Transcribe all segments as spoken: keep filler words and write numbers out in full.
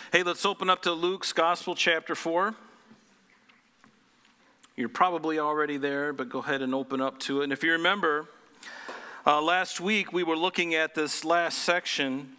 Hey, let's open up to Luke's Gospel, chapter four. You're probably already there, but go ahead and open up to it. And if you remember, uh, last week we were looking at this last section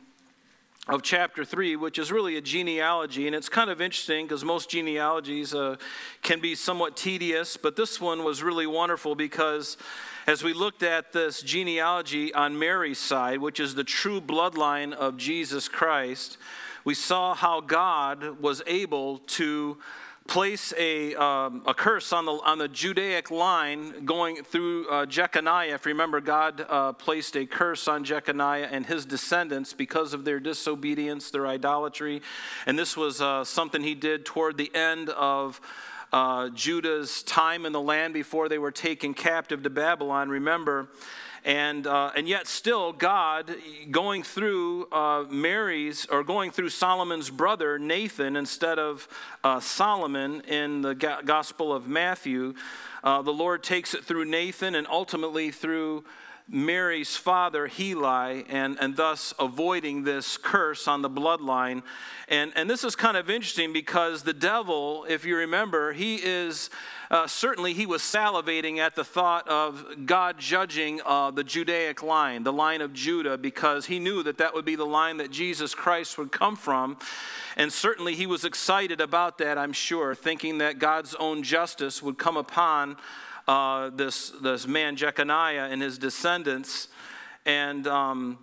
of chapter three, which is really a genealogy. And it's kind of interesting because most genealogies uh, can be somewhat tedious, but this one was really wonderful because as we looked at this genealogy on Mary's side, which is the true bloodline of Jesus Christ, we saw how God was able to place a um, a curse on the on the Judaic line going through uh, Jeconiah. If you remember, God uh, placed a curse on Jeconiah and his descendants because of their disobedience, their idolatry, and this was uh, something he did toward the end of uh, Judah's time in the land before they were taken captive to Babylon. Remember. And uh, and yet still God going through uh, Mary's or going through Solomon's brother Nathan instead of uh, Solomon in the Gospel of Matthew, uh, the Lord takes it through Nathan and ultimately through Mary's father Heli, and, and thus avoiding this curse on the bloodline. And, and this is kind of interesting because the devil, if you remember, he is uh, certainly he was salivating at the thought of God judging uh, the Judaic line, the line of Judah, because he knew that that would be the line that Jesus Christ would come from. And certainly he was excited about that, I'm sure, thinking that God's own justice would come upon Uh, this this man Jeconiah and his descendants, and um,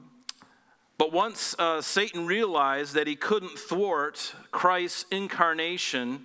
but once uh, Satan realized that he couldn't thwart Christ's incarnation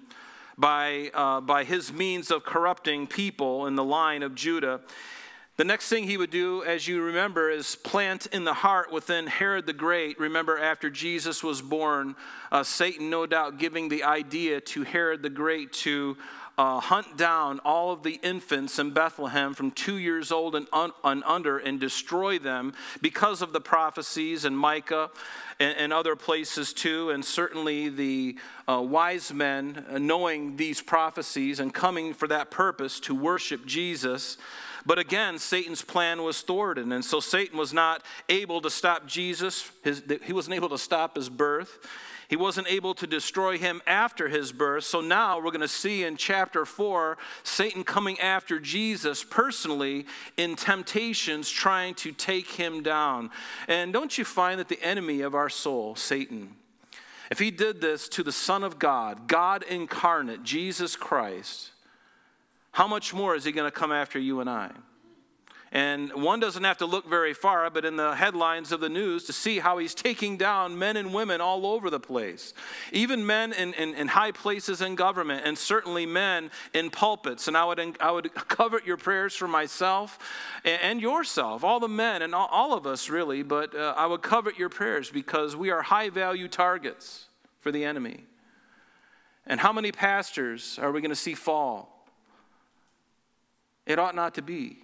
by uh, by his means of corrupting people in the line of Judah, the next thing he would do, as you remember, is plant in the heart within Herod the Great. Remember, after Jesus was born, uh, Satan no doubt giving the idea to Herod the Great to Uh, hunt down all of the infants in Bethlehem from two years old and, un- and under and destroy them because of the prophecies in Micah and, and other places too, and certainly the uh, wise men uh, knowing these prophecies and coming for that purpose to worship Jesus. But again, Satan's plan was thwarted, and so Satan was not able to stop Jesus. His, he wasn't able to stop his birth. He wasn't able to destroy him after his birth. So now we're going to see in chapter four, Satan coming after Jesus personally in temptations, trying to take him down. And don't you find that the enemy of our soul, Satan, if he did this to the Son of God, God incarnate, Jesus Christ, how much more is he going to come after you and I? And one doesn't have to look very far, but in the headlines of the news to see how he's taking down men and women all over the place. Even men in, in, in high places in government, and certainly men in pulpits. And I would, I would covet your prayers for myself and, and yourself, all the men and all, all of us really. But uh, I would covet your prayers because we are high value targets for the enemy. And how many pastors are we going to see fall? It ought not to be.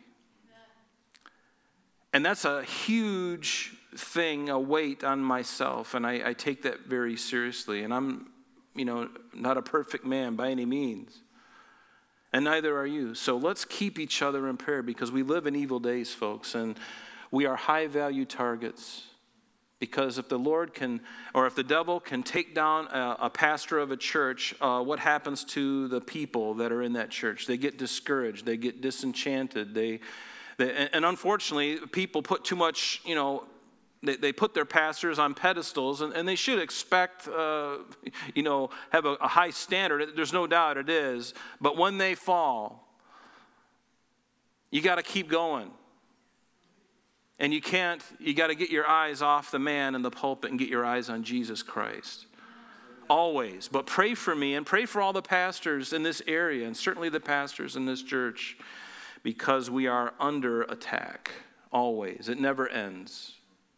And that's a huge thing, a weight on myself, and I, I take that very seriously. And I'm, you know, not a perfect man by any means, and neither are you. So let's keep each other in prayer because we live in evil days, folks, and we are high-value targets. Because if the Lord can, or if the devil can take down a, a pastor of a church, uh, what happens to the people that are in that church? They get discouraged, they get disenchanted, they... And unfortunately, people put too much, you know, they, they put their pastors on pedestals, and, and they should expect, uh, you know, have a, a high standard. There's no doubt it is. But when they fall, you got to keep going. And you can't, you got to get your eyes off the man in the pulpit and get your eyes on Jesus Christ. Always. But pray for me and pray for all the pastors in this area, and certainly the pastors in this church, because we are under attack, always. It never ends.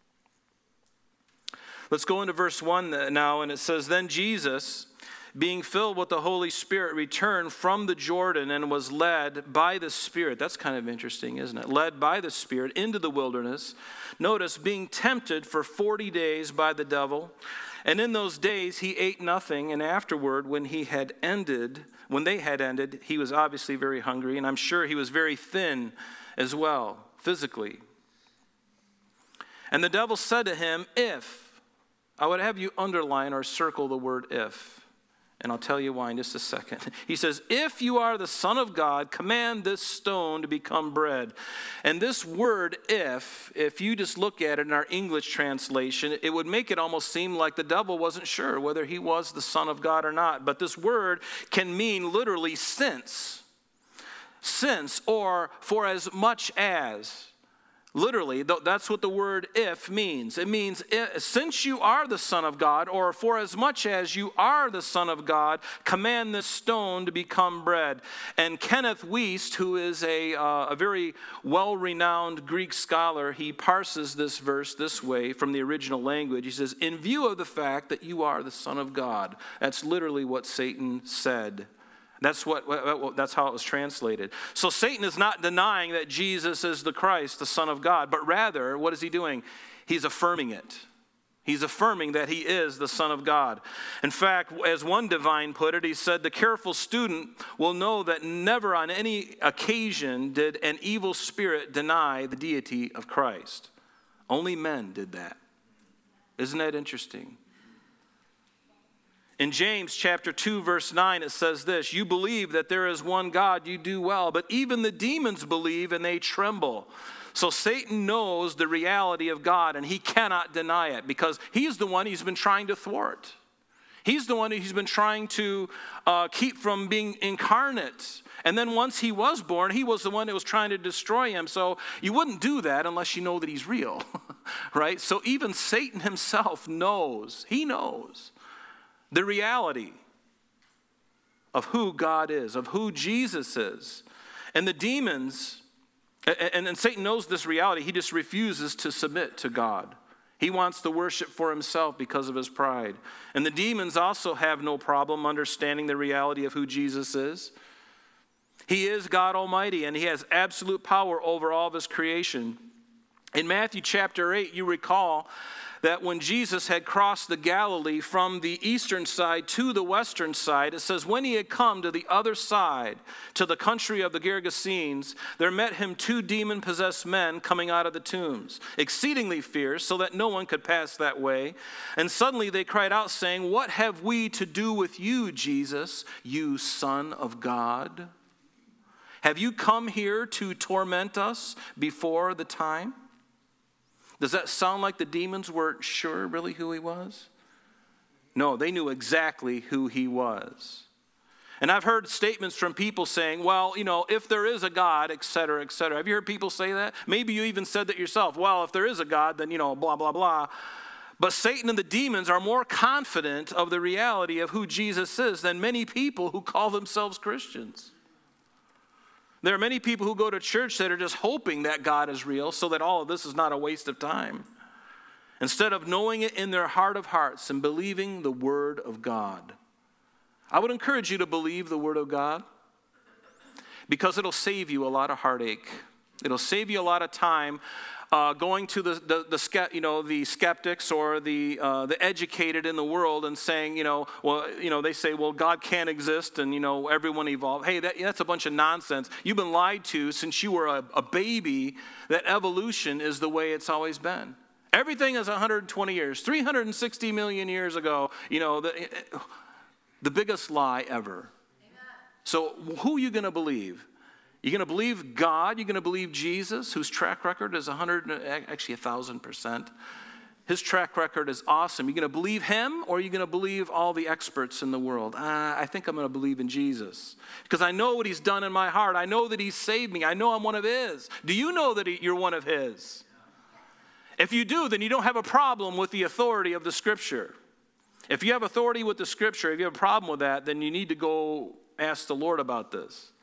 Let's go into verse one now, and it says, Then Jesus, being filled with the Holy Spirit, returned from the Jordan and was led by the Spirit. That's kind of interesting, isn't it? Led by the Spirit into the wilderness. Notice, being tempted for forty days by the devil. And in those days he ate nothing, and afterward, when he had ended, when they had ended, he was obviously very hungry, and I'm sure he was very thin as well, physically. And the devil said to him, If, I would have you underline or circle the word if. And I'll tell you why in just a second. He says, if you are the Son of God, command this stone to become bread. And this word if, if you just look at it in our English translation, it would make it almost seem like the devil wasn't sure whether he was the Son of God or not. But this word can mean literally since. Since or for as much as. Literally, that's what the word if means. It means, since you are the Son of God, or for as much as you are the Son of God, command this stone to become bread. And Kenneth Wuest, who is a, uh, a very well-renowned Greek scholar, he parses this verse this way from the original language. He says, in view of the fact that you are the Son of God. That's literally what Satan said. That's what. That's how it was translated. So Satan is not denying that Jesus is the Christ, the Son of God, but rather, what is he doing? He's affirming it. He's affirming that he is the Son of God. In fact, as one divine put it, he said, the careful student will know that never on any occasion did an evil spirit deny the deity of Christ. Only men did that. Isn't that interesting? In James chapter two, verse nine, it says this, you believe that there is one God, you do well, but even the demons believe and they tremble. So Satan knows the reality of God and he cannot deny it because he's the one he's been trying to thwart. He's the one he's been trying to uh, keep from being incarnate. And then once he was born, he was the one that was trying to destroy him. So you wouldn't do that unless you know that he's real, right? So even Satan himself knows, he knows the reality of who God is, of who Jesus is. And the demons, and, and Satan knows this reality, he just refuses to submit to God. He wants to worship for himself because of his pride. And the demons also have no problem understanding the reality of who Jesus is. He is God Almighty, and he has absolute power over all of his creation. In Matthew chapter eight, you recall that when Jesus had crossed the Galilee from the eastern side to the western side, it says, when he had come to the other side, to the country of the Gergesenes, there met him two demon-possessed men coming out of the tombs, exceedingly fierce, so that no one could pass that way. And suddenly they cried out, saying, what have we to do with you, Jesus, you Son of God? Have you come here to torment us before the time? Does that sound like the demons weren't sure really who he was? No, they knew exactly who he was. And I've heard statements from people saying, well, you know, if there is a God, et cetera, et cetera. Have you heard people say that? Maybe you even said that yourself. Well, if there is a God, then, you know, blah, blah, blah. But Satan and the demons are more confident of the reality of who Jesus is than many people who call themselves Christians. There are many people who go to church that are just hoping that God is real so that all of this is not a waste of time. Instead of knowing it in their heart of hearts and believing the Word of God. I would encourage you to believe the Word of God because it'll save you a lot of heartache. It'll save you a lot of time uh, going to the, the, the, you know, the skeptics or the, uh, the educated in the world and saying, you know, well, you know, they say, well, God can't exist and, you know, everyone evolved. Hey, that, that's a bunch of nonsense. You've been lied to since you were a, a baby that evolution is the way it's always been. Everything is one hundred twenty years, three hundred sixty million years ago, you know, the, the biggest lie ever. Amen. So who are you going to believe? You're going to believe God? You're going to believe Jesus, whose track record is one hundred, actually one thousand percent. His track record is awesome. You're going to believe him, or are you going to believe all the experts in the world? Uh, I think I'm going to believe in Jesus because I know what he's done in my heart. I know that he's saved me. I know I'm one of his. Do you know that he, you're one of his? If you do, then you don't have a problem with the authority of the Scripture. If you have authority with the Scripture, if you have a problem with that, then you need to go ask the Lord about this.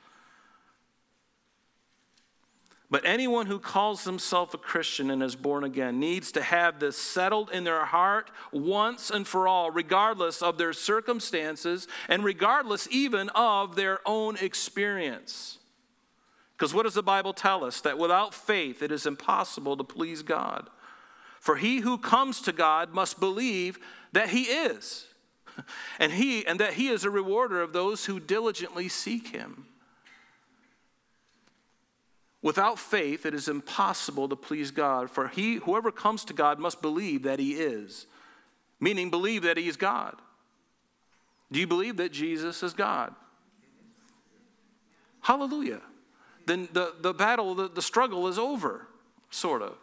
But anyone who calls himself a Christian and is born again needs to have this settled in their heart once and for all, regardless of their circumstances and regardless even of their own experience. Because what does the Bible tell us? That without faith it is impossible to please God. For he who comes to God must believe that he is, and he and that he is a rewarder of those who diligently seek him. Without faith, it is impossible to please God, for he, whoever comes to God must believe that he is, meaning believe that he's God. Do you believe that Jesus is God? Hallelujah. Then the, the battle, the, the struggle is over, sort of.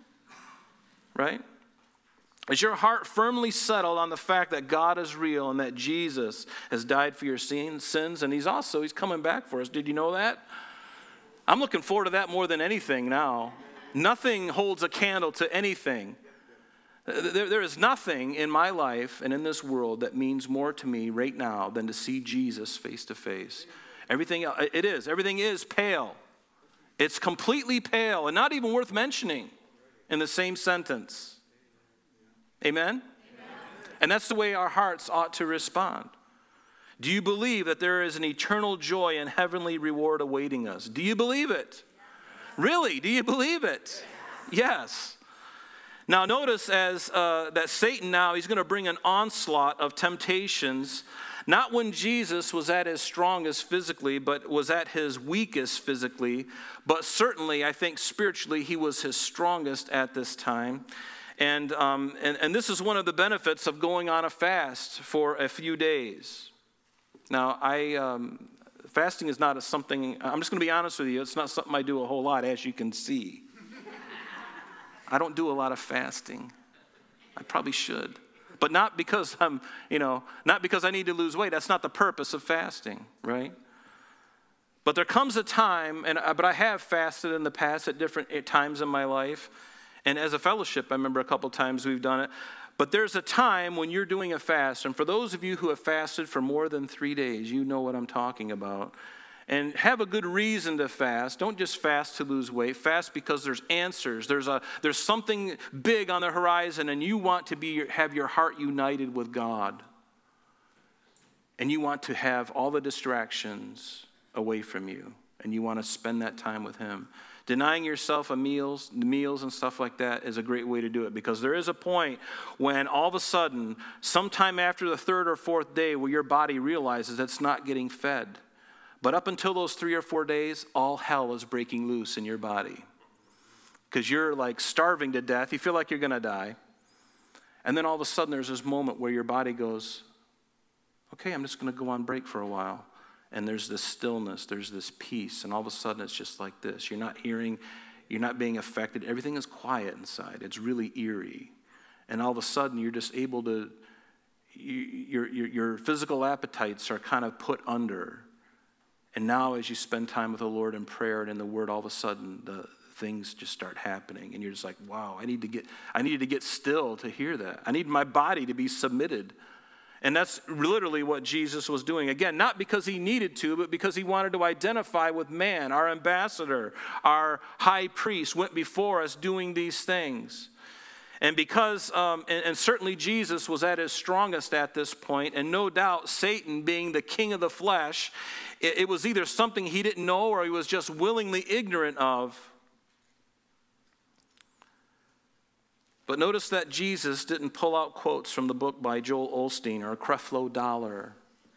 Right? Is your heart firmly settled on the fact that God is real and that Jesus has died for your sins, and he's also, he's coming back for us. Did you know that? I'm looking forward to that more than anything now. Nothing holds a candle to anything. There, there is nothing in my life and in this world that means more to me right now than to see Jesus face to face. Everything, it is. Everything is pale. It's completely pale and not even worth mentioning in the same sentence. Amen? Amen? And that's the way our hearts ought to respond. Do you believe that there is an eternal joy and heavenly reward awaiting us? Do you believe it? Really? Do you believe it? Yes. Now notice as uh, that Satan now, he's going to bring an onslaught of temptations, not when Jesus was at his strongest physically, but was at his weakest physically, but certainly I think spiritually he was his strongest at this time. And, um, and, and this is one of the benefits of going on a fast for a few days. Now, I um, fasting is not a something, I'm just going to be honest with you, it's not something I do a whole lot, as you can see. I don't do a lot of fasting. I probably should. But not because I'm, you know, not because I need to lose weight. That's not the purpose of fasting, right? But there comes a time, and but I have fasted in the past at different times in my life. And as a fellowship, I remember a couple times we've done it. But there's a time when you're doing a fast, and for those of you who have fasted for more than three days, you know what I'm talking about. And have a good reason to fast. Don't just fast to lose weight. Fast because there's answers. There's a there's something big on the horizon, and you want to be have your heart united with God. And you want to have all the distractions away from you, and you want to spend that time with him. Denying yourself a meals, meals and stuff like that is a great way to do it, because there is a point when all of a sudden, sometime after the third or fourth day, where your body realizes it's not getting fed. But up until those three or four days, all hell is breaking loose in your body, because you're like starving to death. You feel like you're going to die. And then all of a sudden, there's this moment where your body goes, okay, I'm just going to go on break for a while. And there's this stillness, there's this peace, and all of a sudden it's just like this. You're not hearing, you're not being affected. Everything is quiet inside. It's really eerie. And all of a sudden you're just able to, you, your, your, your physical appetites are kind of put under. And now as you spend time with the Lord in prayer and in the Word, all of a sudden the things just start happening. And you're just like, wow, I need to get, I needed to get still to hear that. I need my body to be submitted. And that's literally what Jesus was doing. Again, not because he needed to, but because he wanted to identify with man. Our ambassador, our high priest went before us doing these things. And because, um, and, and certainly Jesus was at his strongest at this point, and no doubt Satan, being the king of the flesh, it, it was either something he didn't know or he was just willingly ignorant of. But notice that Jesus didn't pull out quotes from the book by Joel Osteen or Creflo Dollar.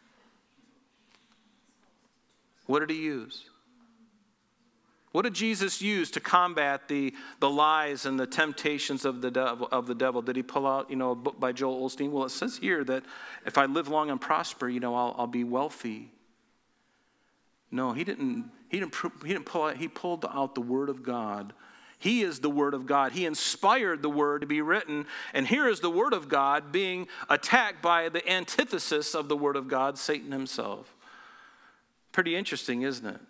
What did he use? What did Jesus use to combat the, the lies and the temptations of the devil, of the devil? Did he pull out, you know, a book by Joel Osteen? Well, it says here that if I live long and prosper, you know, I'll, I'll be wealthy. No, he didn't. He didn't. He didn't pull out. He pulled out the Word of God. He is the Word of God. He inspired the Word to be written. And here is the Word of God being attacked by the antithesis of the Word of God, Satan himself. Pretty interesting, isn't it?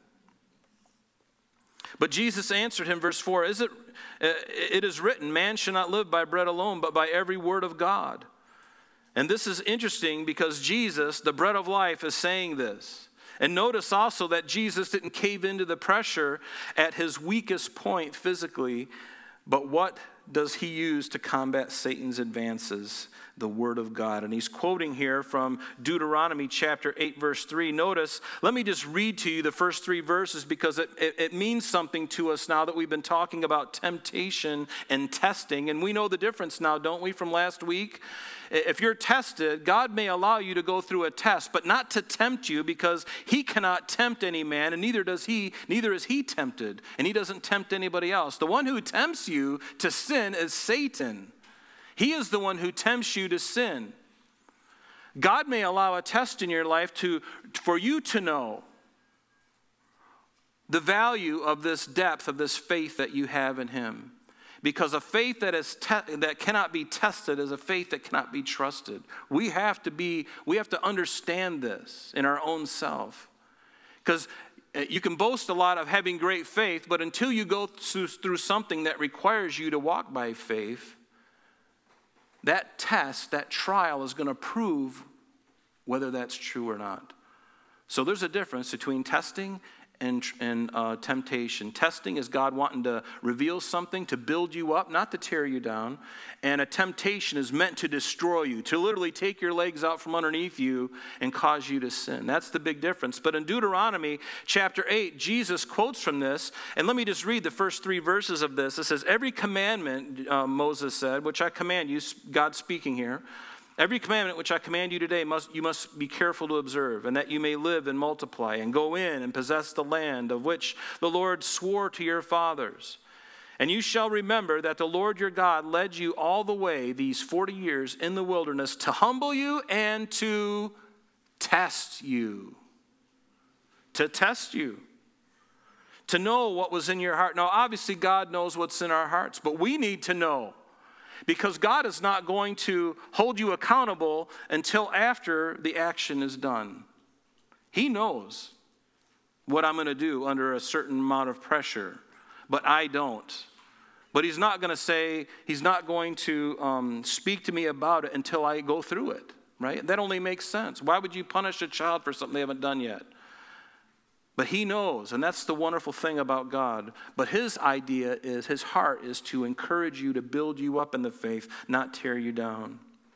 But Jesus answered him, verse four, is it, it is written, man shall not live by bread alone, but by every word of God. And this is interesting because Jesus, the bread of life, is saying this. And notice also that Jesus didn't cave into the pressure at his weakest point physically, but what does he use to combat Satan's advances? The Word of God. And he's quoting here from Deuteronomy chapter eight, verse three. Notice, let me just read to you the first three verses because it, it, it means something to us now that we've been talking about temptation and testing. And we know the difference now, don't we, from last week? If you're tested, God may allow you to go through a test, but not to tempt you, because he cannot tempt any man, and neither does he, neither is he tempted, and he doesn't tempt anybody else. The one who tempts you to sin is Satan. He is the one who tempts you to sin. God may allow a test in your life to, for you to know the value of this depth, of this faith that you have in him. Because a faith that is te- that cannot be tested is a faith that cannot be trusted. We have to be, we have to understand this in our own self. Because you can boast a lot of having great faith, but until you go through, through something that requires you to walk by faith, that test, that trial is going to prove whether that's true or not. So there's a difference between testing and, and uh, temptation. Testing is God wanting to reveal something to build you up, not to tear you down. And a temptation is meant to destroy you, to literally take your legs out from underneath you and cause you to sin. That's the big difference. But in Deuteronomy chapter eight, Jesus quotes from this. And let me just read the first three verses of this. It says, every commandment, uh, Moses said, which I command you, God speaking here, every commandment which I command you today, must you must be careful to observe, and that you may live and multiply, and go in and possess the land of which the Lord swore to your fathers. And you shall remember that the Lord your God led you all the way these forty years in the wilderness to humble you and to test you. To test you. To know what was in your heart. Now, obviously, God knows what's in our hearts, but we need to know. Because God is not going to hold you accountable until after the action is done. He knows what I'm going to do under a certain amount of pressure, but I don't. But he's not going to say, he's not going to um, speak to me about it until I go through it, right? That only makes sense. Why would you punish a child for something they haven't done yet? But he knows, and that's the wonderful thing about God. But his idea is, his heart is to encourage you, to build you up in the faith, not tear you down.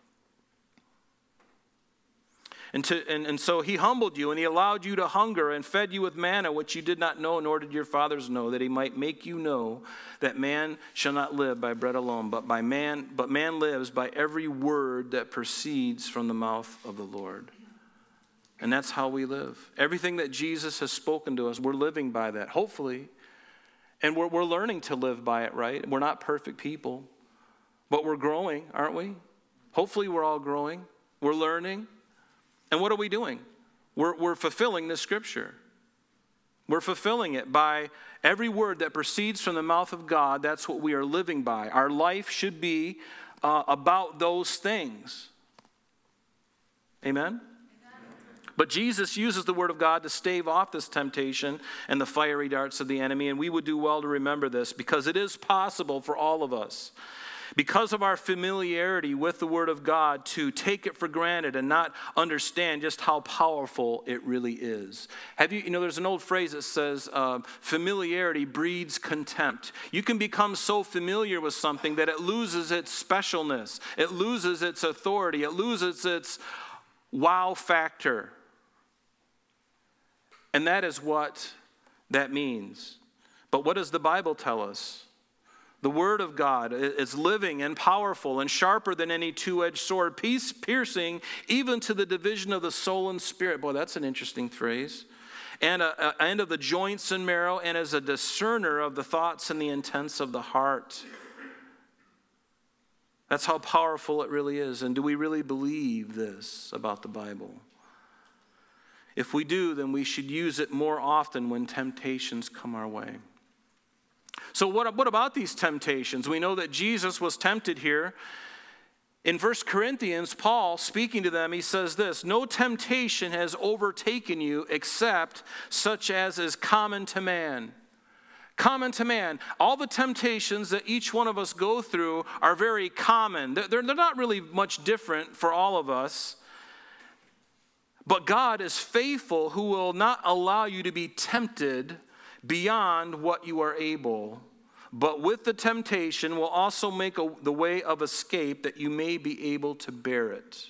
And, to, and, and so he humbled you, and he allowed you to hunger, and fed you with manna, which you did not know, nor did your fathers know, that he might make you know that man shall not live by bread alone, but by man, but man lives by every word that proceeds from the mouth of the Lord. And that's how we live. Everything that Jesus has spoken to us, we're living by that, hopefully. And we're, we're learning to live by it, right? We're not perfect people, but we're growing, aren't we? Hopefully we're all growing. We're learning. And what are we doing? We're, we're fulfilling the scripture. We're fulfilling it by every word that proceeds from the mouth of God. That's what we are living by. Our life should be uh, about those things. Amen? But Jesus uses the word of God to stave off this temptation and the fiery darts of the enemy, and we would do well to remember this because it is possible for all of us, because of our familiarity with the word of God, to take it for granted and not understand just how powerful it really is. Have you, you know, there's an old phrase that says, uh, familiarity breeds contempt. You can become so familiar with something that it loses its specialness, it loses its authority, it loses its wow factor. And that is what that means. But what does the Bible tell us? The Word of God is living and powerful and sharper than any two-edged sword, piercing even to the division of the soul and spirit. Boy, that's an interesting phrase. And, a, a, and of the joints and marrow, and as a discerner of the thoughts and the intents of the heart. That's how powerful it really is. And do we really believe this about the Bible? If we do, then we should use it more often when temptations come our way. So what, what about these temptations? We know that Jesus was tempted here. In First Corinthians, Paul, speaking to them, he says this, no temptation has overtaken you except such as is common to man. Common to man. All the temptations that each one of us go through are very common. They're, they're not really much different for all of us. But God is faithful, who will not allow you to be tempted beyond what you are able, but with the temptation will also make a, the way of escape that you may be able to bear it.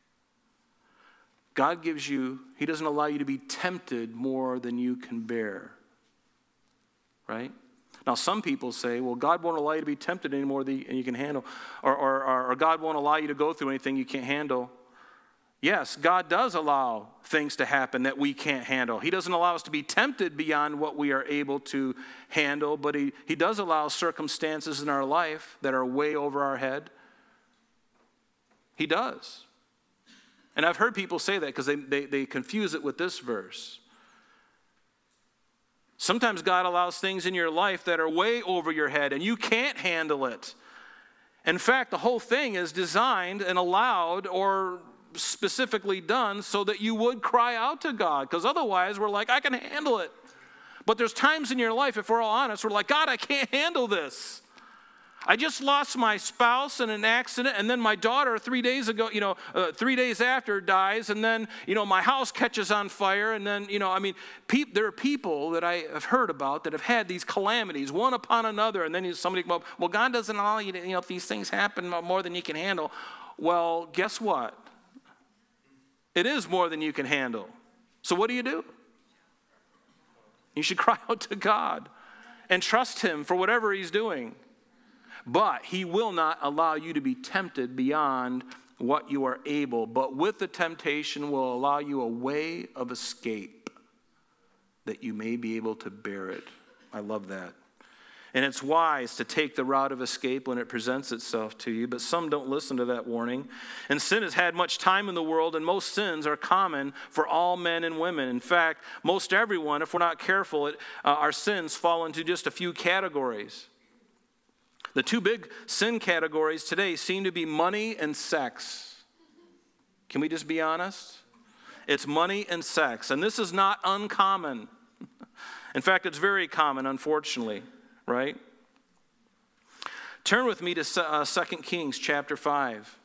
God gives you, he doesn't allow you to be tempted more than you can bear. Right? Now, some people say, well, God won't allow you to be tempted any more than you can handle, or, or, or God won't allow you to go through anything you can't handle. Yes, God does allow things to happen that we can't handle. He doesn't allow us to be tempted beyond what we are able to handle, but he, he does allow circumstances in our life that are way over our head. He does. And I've heard people say that because they, they, they confuse it with this verse. Sometimes God allows things in your life that are way over your head and you can't handle it. In fact, the whole thing is designed and allowed or specifically done so that you would cry out to God, because otherwise we're like, I can handle it. But there's times in your life, if we're all honest, we're like, God, I can't handle this. I just lost my spouse in an accident, and then my daughter three days ago, you know, uh, three days after dies, and then, you know, my house catches on fire, and then, you know, I mean, pe- there are people that I have heard about that have had these calamities, one upon another, and then somebody come up, well, God doesn't allow you to, you know, if these things happen more than you can handle. Well, guess what? It is more than you can handle. So what do you do? You should cry out to God and trust him for whatever he's doing. But he will not allow you to be tempted beyond what you are able. But with the temptation will allow you a way of escape that you may be able to bear it. I love that. And it's wise to take the route of escape when it presents itself to you, but some don't listen to that warning. And sin has had much time in the world, and most sins are common for all men and women. In fact, most everyone, if we're not careful, it, uh, our sins fall into just a few categories. The two big sin categories today seem to be money and sex. Can we just be honest? It's money and sex, and this is not uncommon. In fact, it's very common, unfortunately. Right? Turn with me to uh, Second Kings chapter five.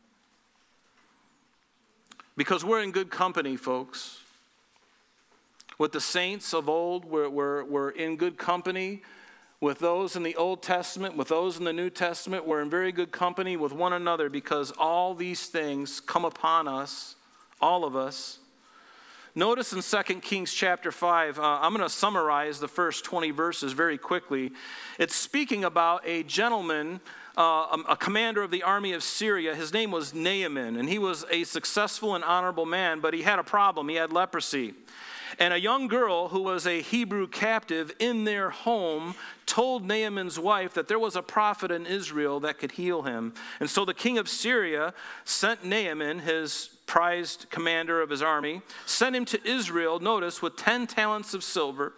Because we're in good company, folks. With the saints of old, we're, we're, we're in good company. With those in the Old Testament, with those in the New Testament, we're in very good company with one another, because all these things come upon us, all of us. Notice in Second Kings chapter five, uh, I'm going to summarize the first twenty verses very quickly. It's speaking about a gentleman, uh, a commander of the army of Syria. His name was Naaman, and he was a successful and honorable man, but he had a problem. He had leprosy. And a young girl who was a Hebrew captive in their home told Naaman's wife that there was a prophet in Israel that could heal him. And so the king of Syria sent Naaman, his prized commander of his army, sent him to Israel, notice, with ten talents of silver,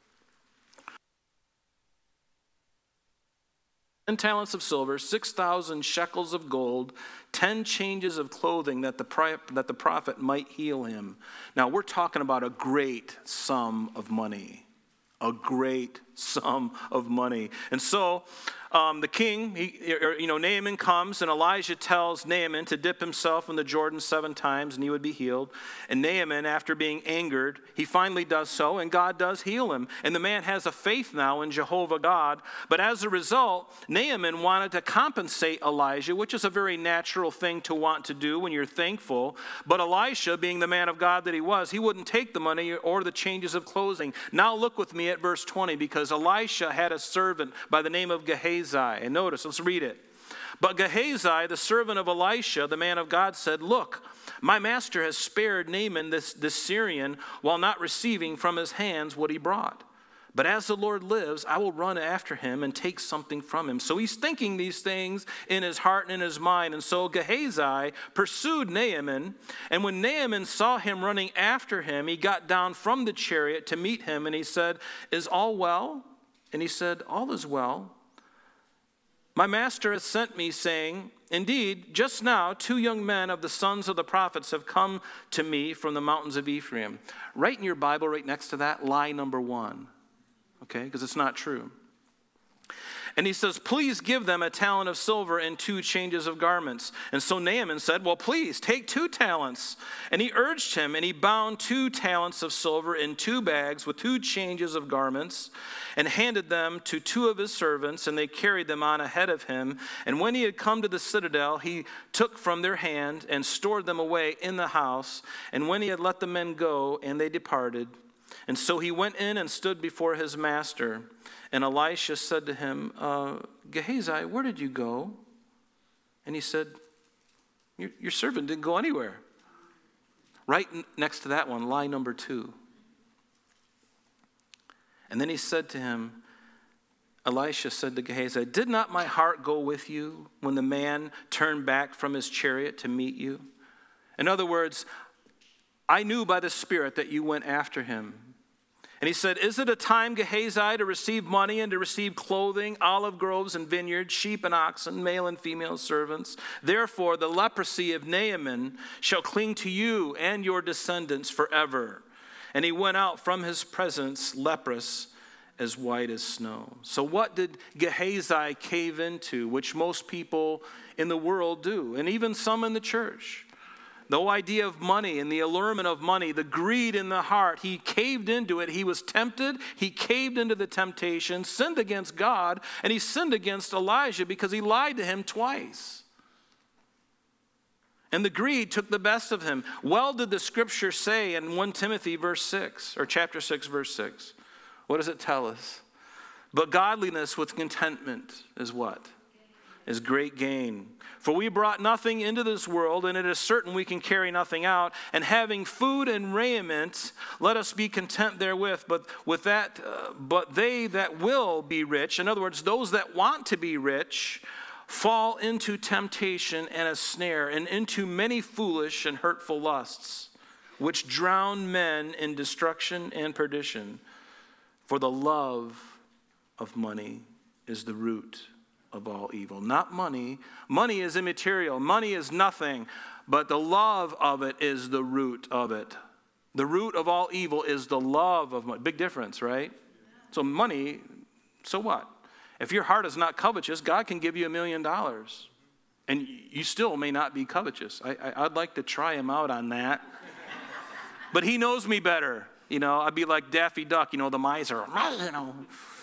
ten talents of silver, six thousand shekels of gold, ten changes of clothing that the, that the prophet might heal him. Now, we're talking about a great sum of money. A great sum of money. And so um, the king, he, you know, Naaman comes, and Elijah tells Naaman to dip himself in the Jordan seven times and he would be healed. And Naaman, after being angered, he finally does so, and God does heal him. And the man has a faith now in Jehovah God. But as a result, Naaman wanted to compensate Elijah, which is a very natural thing to want to do when you're thankful. But Elisha, being the man of God that he was, he wouldn't take the money or the changes of clothing. Now look with me at verse twenty, because Elisha had a servant by the name of Gehazi. And notice, let's read it. But Gehazi, the servant of Elisha, the man of God, said, "Look, my master has spared Naaman this, this Syrian while not receiving from his hands what he brought. But as the Lord lives, I will run after him and take something from him." So he's thinking these things in his heart and in his mind. And so Gehazi pursued Naaman. And when Naaman saw him running after him, he got down from the chariot to meet him. And he said, "Is all well?" And he said, "All is well. My master has sent me, saying, indeed, just now two young men of the sons of the prophets have come to me from the mountains of Ephraim." Write in your Bible right next to that, lie number one. Okay, because it's not true. And he says, "Please give them a talent of silver and two changes of garments." And so Naaman said, "Well, please, take two talents." And he urged him, and he bound two talents of silver in two bags with two changes of garments, and handed them to two of his servants, and they carried them on ahead of him. And when he had come to the citadel, he took from their hand and stored them away in the house. And when he had let the men go, and they departed. And so he went in and stood before his master. And Elisha said to him, uh, "Gehazi, where did you go?" And he said, your, your servant didn't go anywhere. Right next to that one, lie number two. And then he said to him, Elisha said to Gehazi, did not my heart go with you when the man turned back from his chariot to meet you? In other words, I knew by the Spirit that you went after him. And he said, is it a time, Gehazi, to receive money and to receive clothing, olive groves and vineyards, sheep and oxen, male and female servants? Therefore, the leprosy of Naaman shall cling to you and your descendants forever. And he went out from his presence leprous, as white as snow. So what did Gehazi cave into, which most people in the world do, and even some in the church? The whole idea of money and the allurement of money, the greed in the heart, he caved into it. He was tempted. He caved into the temptation, sinned against God, and he sinned against Elijah because he lied to him twice. And the greed took the best of him. Well did the scripture say in First Timothy verse six, or chapter six, verse six. What does it tell us? But godliness with contentment is what? Is great gain. For we brought nothing into this world, and it is certain we can carry nothing out. And having food and raiment, let us be content therewith. But with that, uh, but they that will be rich, in other words, those that want to be rich, fall into temptation and a snare, and into many foolish and hurtful lusts, which drown men in destruction and perdition. For the love of money is the root of all evil. Not money. Money is immaterial. Money is nothing. But the love of it is the root of it. The root of all evil is the love of money. Big difference, right? So money, so what? If your heart is not covetous, God can give you a million dollars. And you still may not be covetous. I, I, I'd like to try him out on that. But he knows me better. You know, I'd be like Daffy Duck, you know, the miser. You know.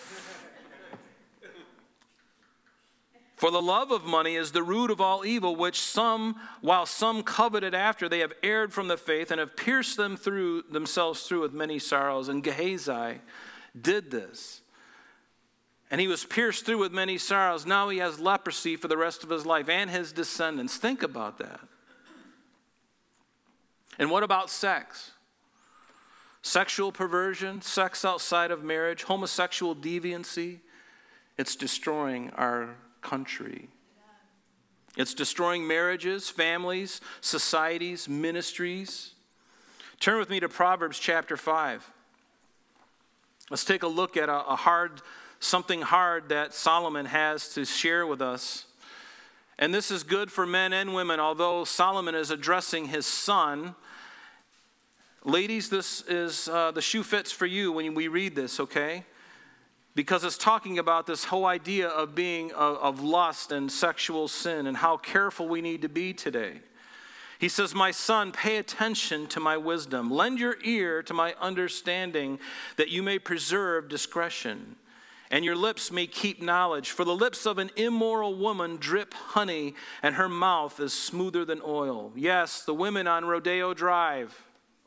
For the love of money is the root of all evil, which some, while some coveted after, they have erred from the faith and have pierced them through themselves through with many sorrows. And Gehazi did this. And he was pierced through with many sorrows. Now he has leprosy for the rest of his life and his descendants. Think about that. And what about sex? Sexual perversion, sex outside of marriage, homosexual deviancy. It's destroying our country. It's destroying marriages, families, societies, ministries. Turn with me to Proverbs chapter five. Let's take a look at a, a hard, something hard that Solomon has to share with us. And this is good for men and women, although Solomon is addressing his son. Ladies, this is, uh, the shoe fits for you when we read this, okay? Because it's talking about this whole idea of being, of, of lust and sexual sin and how careful we need to be today. He says, my son, pay attention to my wisdom. Lend your ear to my understanding that you may preserve discretion and your lips may keep knowledge. For the lips of an immoral woman drip honey and her mouth is smoother than oil. Yes, the women on Rodeo Drive.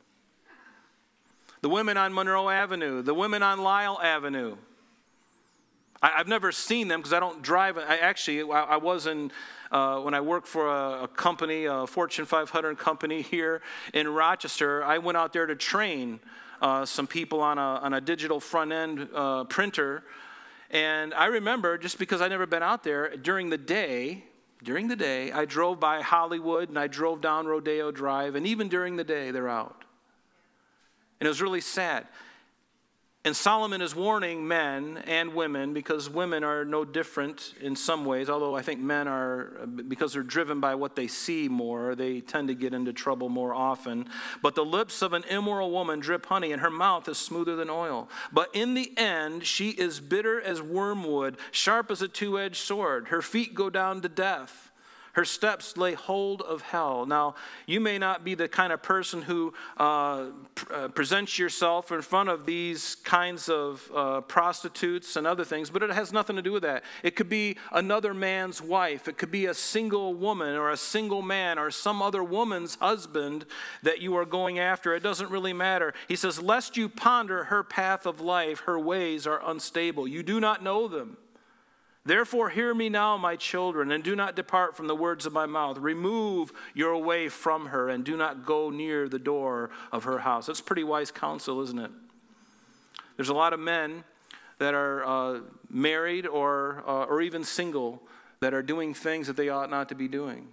The women on Monroe Avenue. The women on Lyle Avenue. I've never seen them because I don't drive. I actually, I was in, uh, when I worked for a, a company, a Fortune five hundred company here in Rochester, I went out there to train uh, some people on a, on a digital front-end uh, printer. And I remember, just because I'd never been out there, during the day, during the day, I drove by Hollywood and I drove down Rodeo Drive, and even during the day, they're out. And it was really sad. And Solomon is warning men and women, because women are no different in some ways, although I think men are, because they're driven by what they see more, they tend to get into trouble more often. But the lips of an immoral woman drip honey, and her mouth is smoother than oil. But in the end, she is bitter as wormwood, sharp as a two-edged sword. Her feet go down to death. Her steps lay hold of hell. Now, you may not be the kind of person who uh, pr- uh, presents yourself in front of these kinds of uh, prostitutes and other things, but it has nothing to do with that. It could be another man's wife. It could be a single woman or a single man or some other woman's husband that you are going after. It doesn't really matter. He says, lest you ponder her path of life, her ways are unstable. You do not know them. Therefore, hear me now, my children, and do not depart from the words of my mouth. Remove your way from her, and do not go near the door of her house. That's pretty wise counsel, isn't it? There's a lot of men that are uh, married or, uh, or even single that are doing things that they ought not to be doing.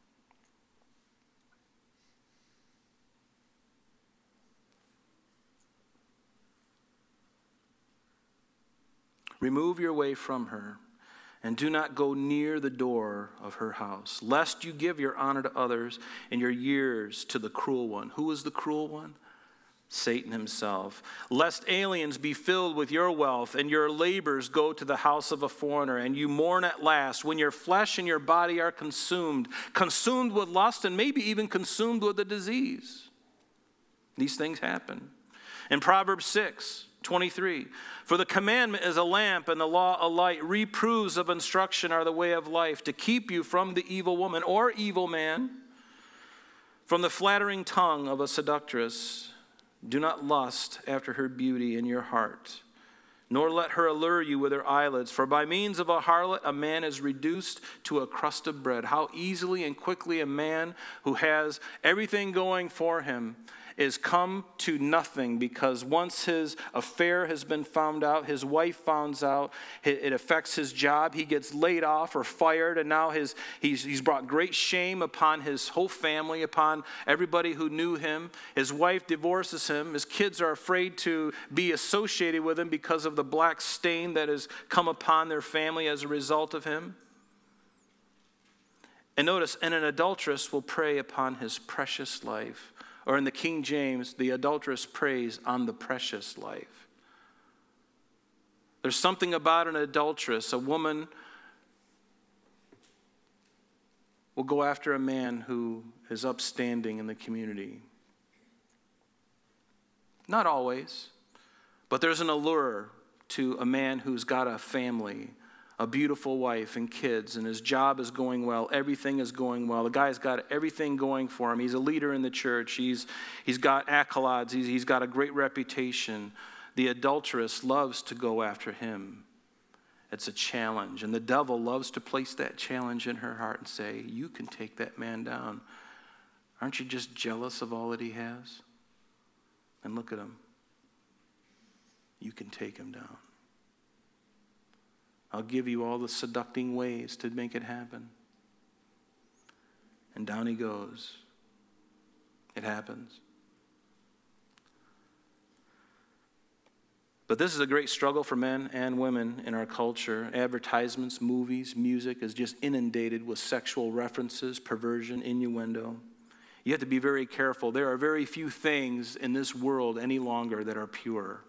Remove your way from her, and do not go near the door of her house, lest you give your honor to others and your years to the cruel one. Who is the cruel one? Satan himself. Lest aliens be filled with your wealth and your labors go to the house of a foreigner, and you mourn at last when your flesh and your body are consumed, consumed with lust and maybe even consumed with a disease. These things happen. In Proverbs six twenty-three, for the commandment is a lamp and the law a light. Reproofs of instruction are the way of life, to keep you from the evil woman or evil man, from the flattering tongue of a seductress. Do not lust after her beauty in your heart, nor let her allure you with her eyelids. For by means of a harlot, a man is reduced to a crust of bread. How easily and quickly a man who has everything going for him is come to nothing, because once his affair has been found out, his wife finds out, it affects his job, he gets laid off or fired, and now his, he's, he's brought great shame upon his whole family, upon everybody who knew him. His wife divorces him. His kids are afraid to be associated with him because of the black stain that has come upon their family as a result of him. And notice, and an adulteress will prey upon his precious life. Or in the King James, the adulteress preys on the precious life. There's something about an adulteress. A woman will go after a man who is upstanding in the community. Not always, but there's an allure to a man who's got a family, a beautiful wife and kids, and his job is going well. Everything is going well. The guy's got everything going for him. He's a leader in the church. He's, he's got accolades. He's, he's got a great reputation. The adulteress loves to go after him. It's a challenge. And the devil loves to place that challenge in her heart and say, you can take that man down. Aren't you just jealous of all that he has? And look at him. You can take him down. I'll give you all the seducting ways to make it happen. And down he goes. It happens. But this is a great struggle for men and women in our culture. Advertisements, movies, music is just inundated with sexual references, perversion, innuendo. You have to be very careful. There are very few things in this world any longer that are pure.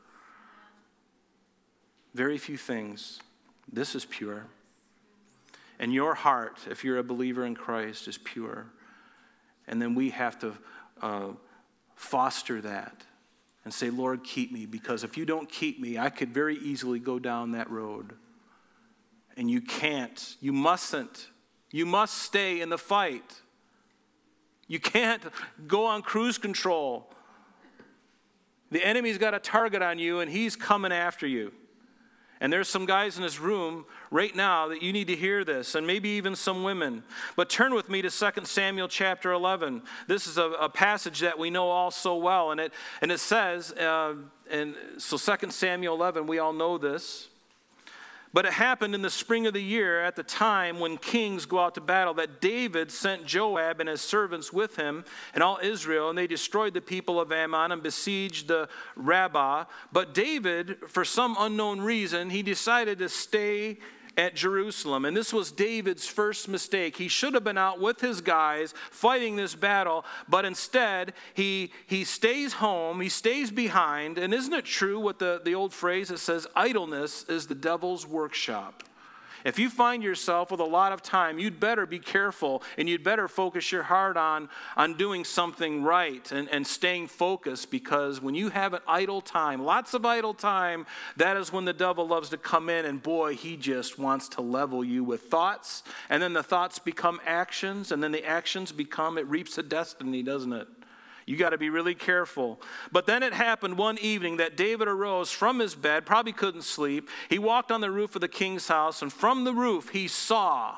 Very few things. This is pure. And your heart, if you're a believer in Christ, is pure. And then we have to uh, foster that and say, Lord, keep me. Because if you don't keep me, I could very easily go down that road. And you can't. You mustn't. You must stay in the fight. You can't go on cruise control. The enemy's got a target on you, and he's coming after you. And there's some guys in this room right now that you need to hear this, and maybe even some women. But turn with me to Second Samuel chapter eleven. This is a, a passage that we know all so well. And it, and it says, uh, and so Second Samuel eleven, we all know this. But it happened in the spring of the year, at the time when kings go out to battle, that David sent Joab and his servants with him and all Israel, and they destroyed the people of Ammon and besieged the Rabbah. But David, for some unknown reason, he decided to stay at Jerusalem. And this was David's first mistake. He should have been out with his guys fighting this battle, but instead he, he stays home, he stays behind. And isn't it true what the, the old phrase that says, idleness is the devil's workshop? If you find yourself with a lot of time, you'd better be careful, and you'd better focus your heart on, on doing something right and, and staying focused, because when you have an idle time, lots of idle time, that is when the devil loves to come in, and boy, he just wants to level you with thoughts, and then the thoughts become actions, and then the actions become, it reaps a destiny, doesn't it? You got to be really careful. But then it happened one evening that David arose from his bed, probably couldn't sleep. He walked on the roof of the king's house, and from the roof he saw,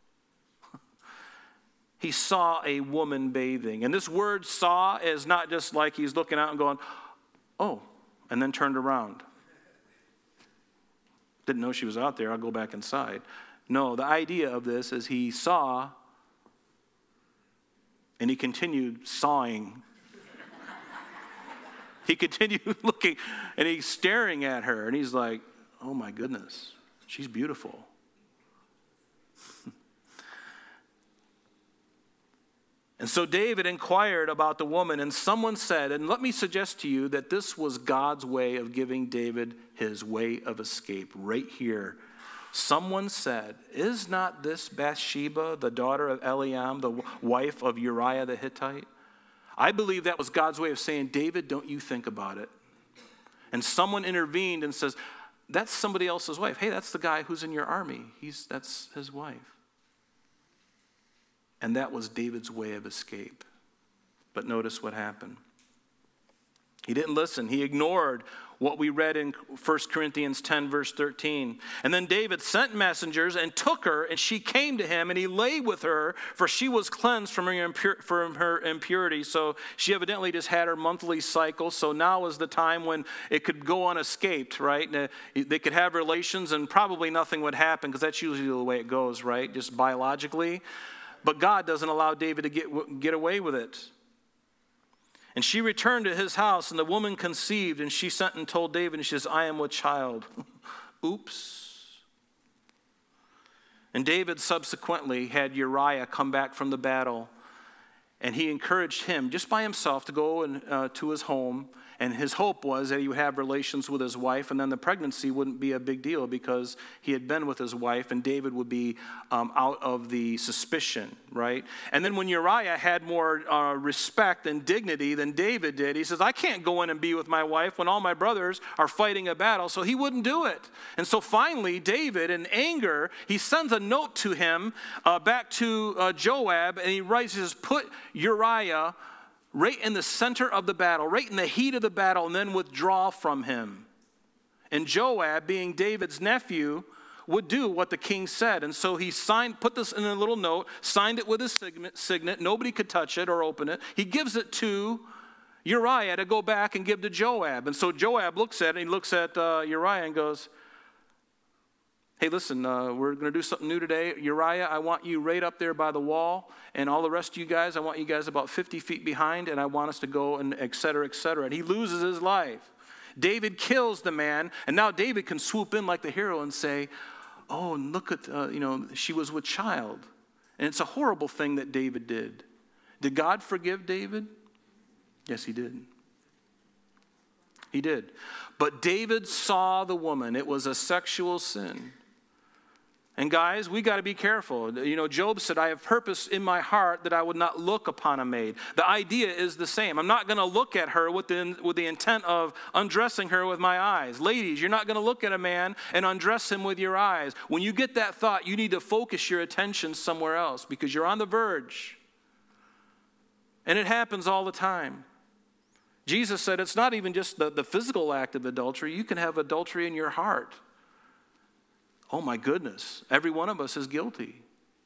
he saw a woman bathing. And this word saw is not just like he's looking out and going, oh, and then turned around. Didn't know she was out there. I'll go back inside. No, the idea of this is he saw and he continued sawing. He continued looking and he's staring at her and he's like, oh my goodness, she's beautiful. And so David inquired about the woman, and someone said, and let me suggest to you that this was God's way of giving David his way of escape right here. Someone said, is not this Bathsheba, the daughter of Eliam, the wife of Uriah the Hittite? I believe that was God's way of saying, David, don't you think about it. And someone intervened and says, that's somebody else's wife. Hey, that's the guy who's in your army. He's, that's his wife. And that was David's way of escape. But notice what happened. He didn't listen. He ignored what we read in First Corinthians ten, verse thirteen. And then David sent messengers and took her, and she came to him, and he lay with her, for she was cleansed from her, impur- from her impurity. So she evidently just had her monthly cycle. So now was the time when it could go unescaped, right? And they could have relations, and probably nothing would happen, because that's usually the way it goes, right? Just biologically. But God doesn't allow David to get, get away with it. And she returned to his house, and the woman conceived, and she sent and told David, and she says, I am with child. Oops. And David subsequently had Uriah come back from the battle, and he encouraged him just by himself to go and, uh, to his home. And his hope was that he would have relations with his wife, and then the pregnancy wouldn't be a big deal because he had been with his wife, and David would be um, out of the suspicion, right? And then when Uriah had more uh, respect and dignity than David did, he says, I can't go in and be with my wife when all my brothers are fighting a battle, so he wouldn't do it. And so finally, David, in anger, he sends a note to him uh, back to uh, Joab, and he writes, he says, put Uriah right in the center of the battle, right in the heat of the battle, and then withdraw from him. And Joab, being David's nephew, would do what the king said. And so he signed, put this in a little note, signed it with his signet. Nobody could touch it or open it. He gives it to Uriah to go back and give to Joab. And so Joab looks at it, and he looks at uh, Uriah and goes, hey, listen, uh, we're going to do something new today. Uriah, I want you right up there by the wall, and all the rest of you guys, I want you guys about fifty feet behind, and I want us to go, and et cetera, et cetera. And he loses his life. David kills the man, and now David can swoop in like the hero and say, oh, and look at, uh, you know, she was with child. And it's a horrible thing that David did. Did God forgive David? Yes, he did. He did. But David saw the woman. It was a sexual sin. And guys, we got to be careful. You know, Job said, I have purpose in my heart that I would not look upon a maid. The idea is the same. I'm not going to look at her with the, with the intent of undressing her with my eyes. Ladies, you're not going to look at a man and undress him with your eyes. When you get that thought, you need to focus your attention somewhere else because you're on the verge. And it happens all the time. Jesus said it's not even just the, the physical act of adultery. You can have adultery in your heart. Oh my goodness, every one of us is guilty,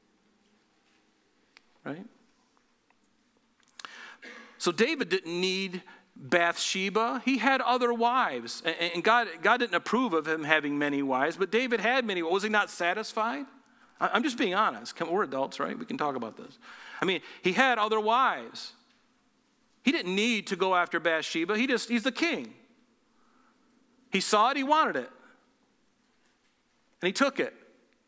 right? So David didn't need Bathsheba. He had other wives, and God, God didn't approve of him having many wives, but David had many. Was he not satisfied? I'm just being honest. We're adults, right? We can talk about this. I mean, he had other wives. He didn't need to go after Bathsheba. He just, he's the king. He saw it, he wanted it. And he took it.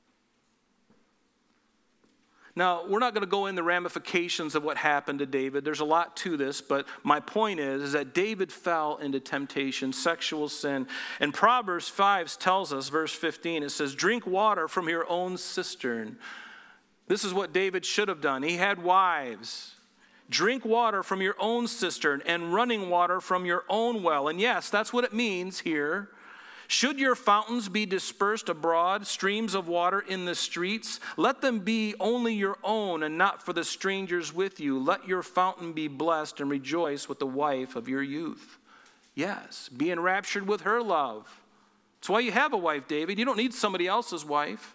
Now, we're not going to go in the ramifications of what happened to David. There's a lot to this, but my point is, is that David fell into temptation, sexual sin. And Proverbs five tells us, verse fifteen, it says, drink water from your own cistern. This is what David should have done. He had wives. Drink water from your own cistern and running water from your own well. And yes, that's what it means here. Should your fountains be dispersed abroad, streams of water in the streets? Let them be only your own and not for the strangers with you. Let your fountain be blessed and rejoice with the wife of your youth. Yes, be enraptured with her love. That's why you have a wife, David. You don't need somebody else's wife.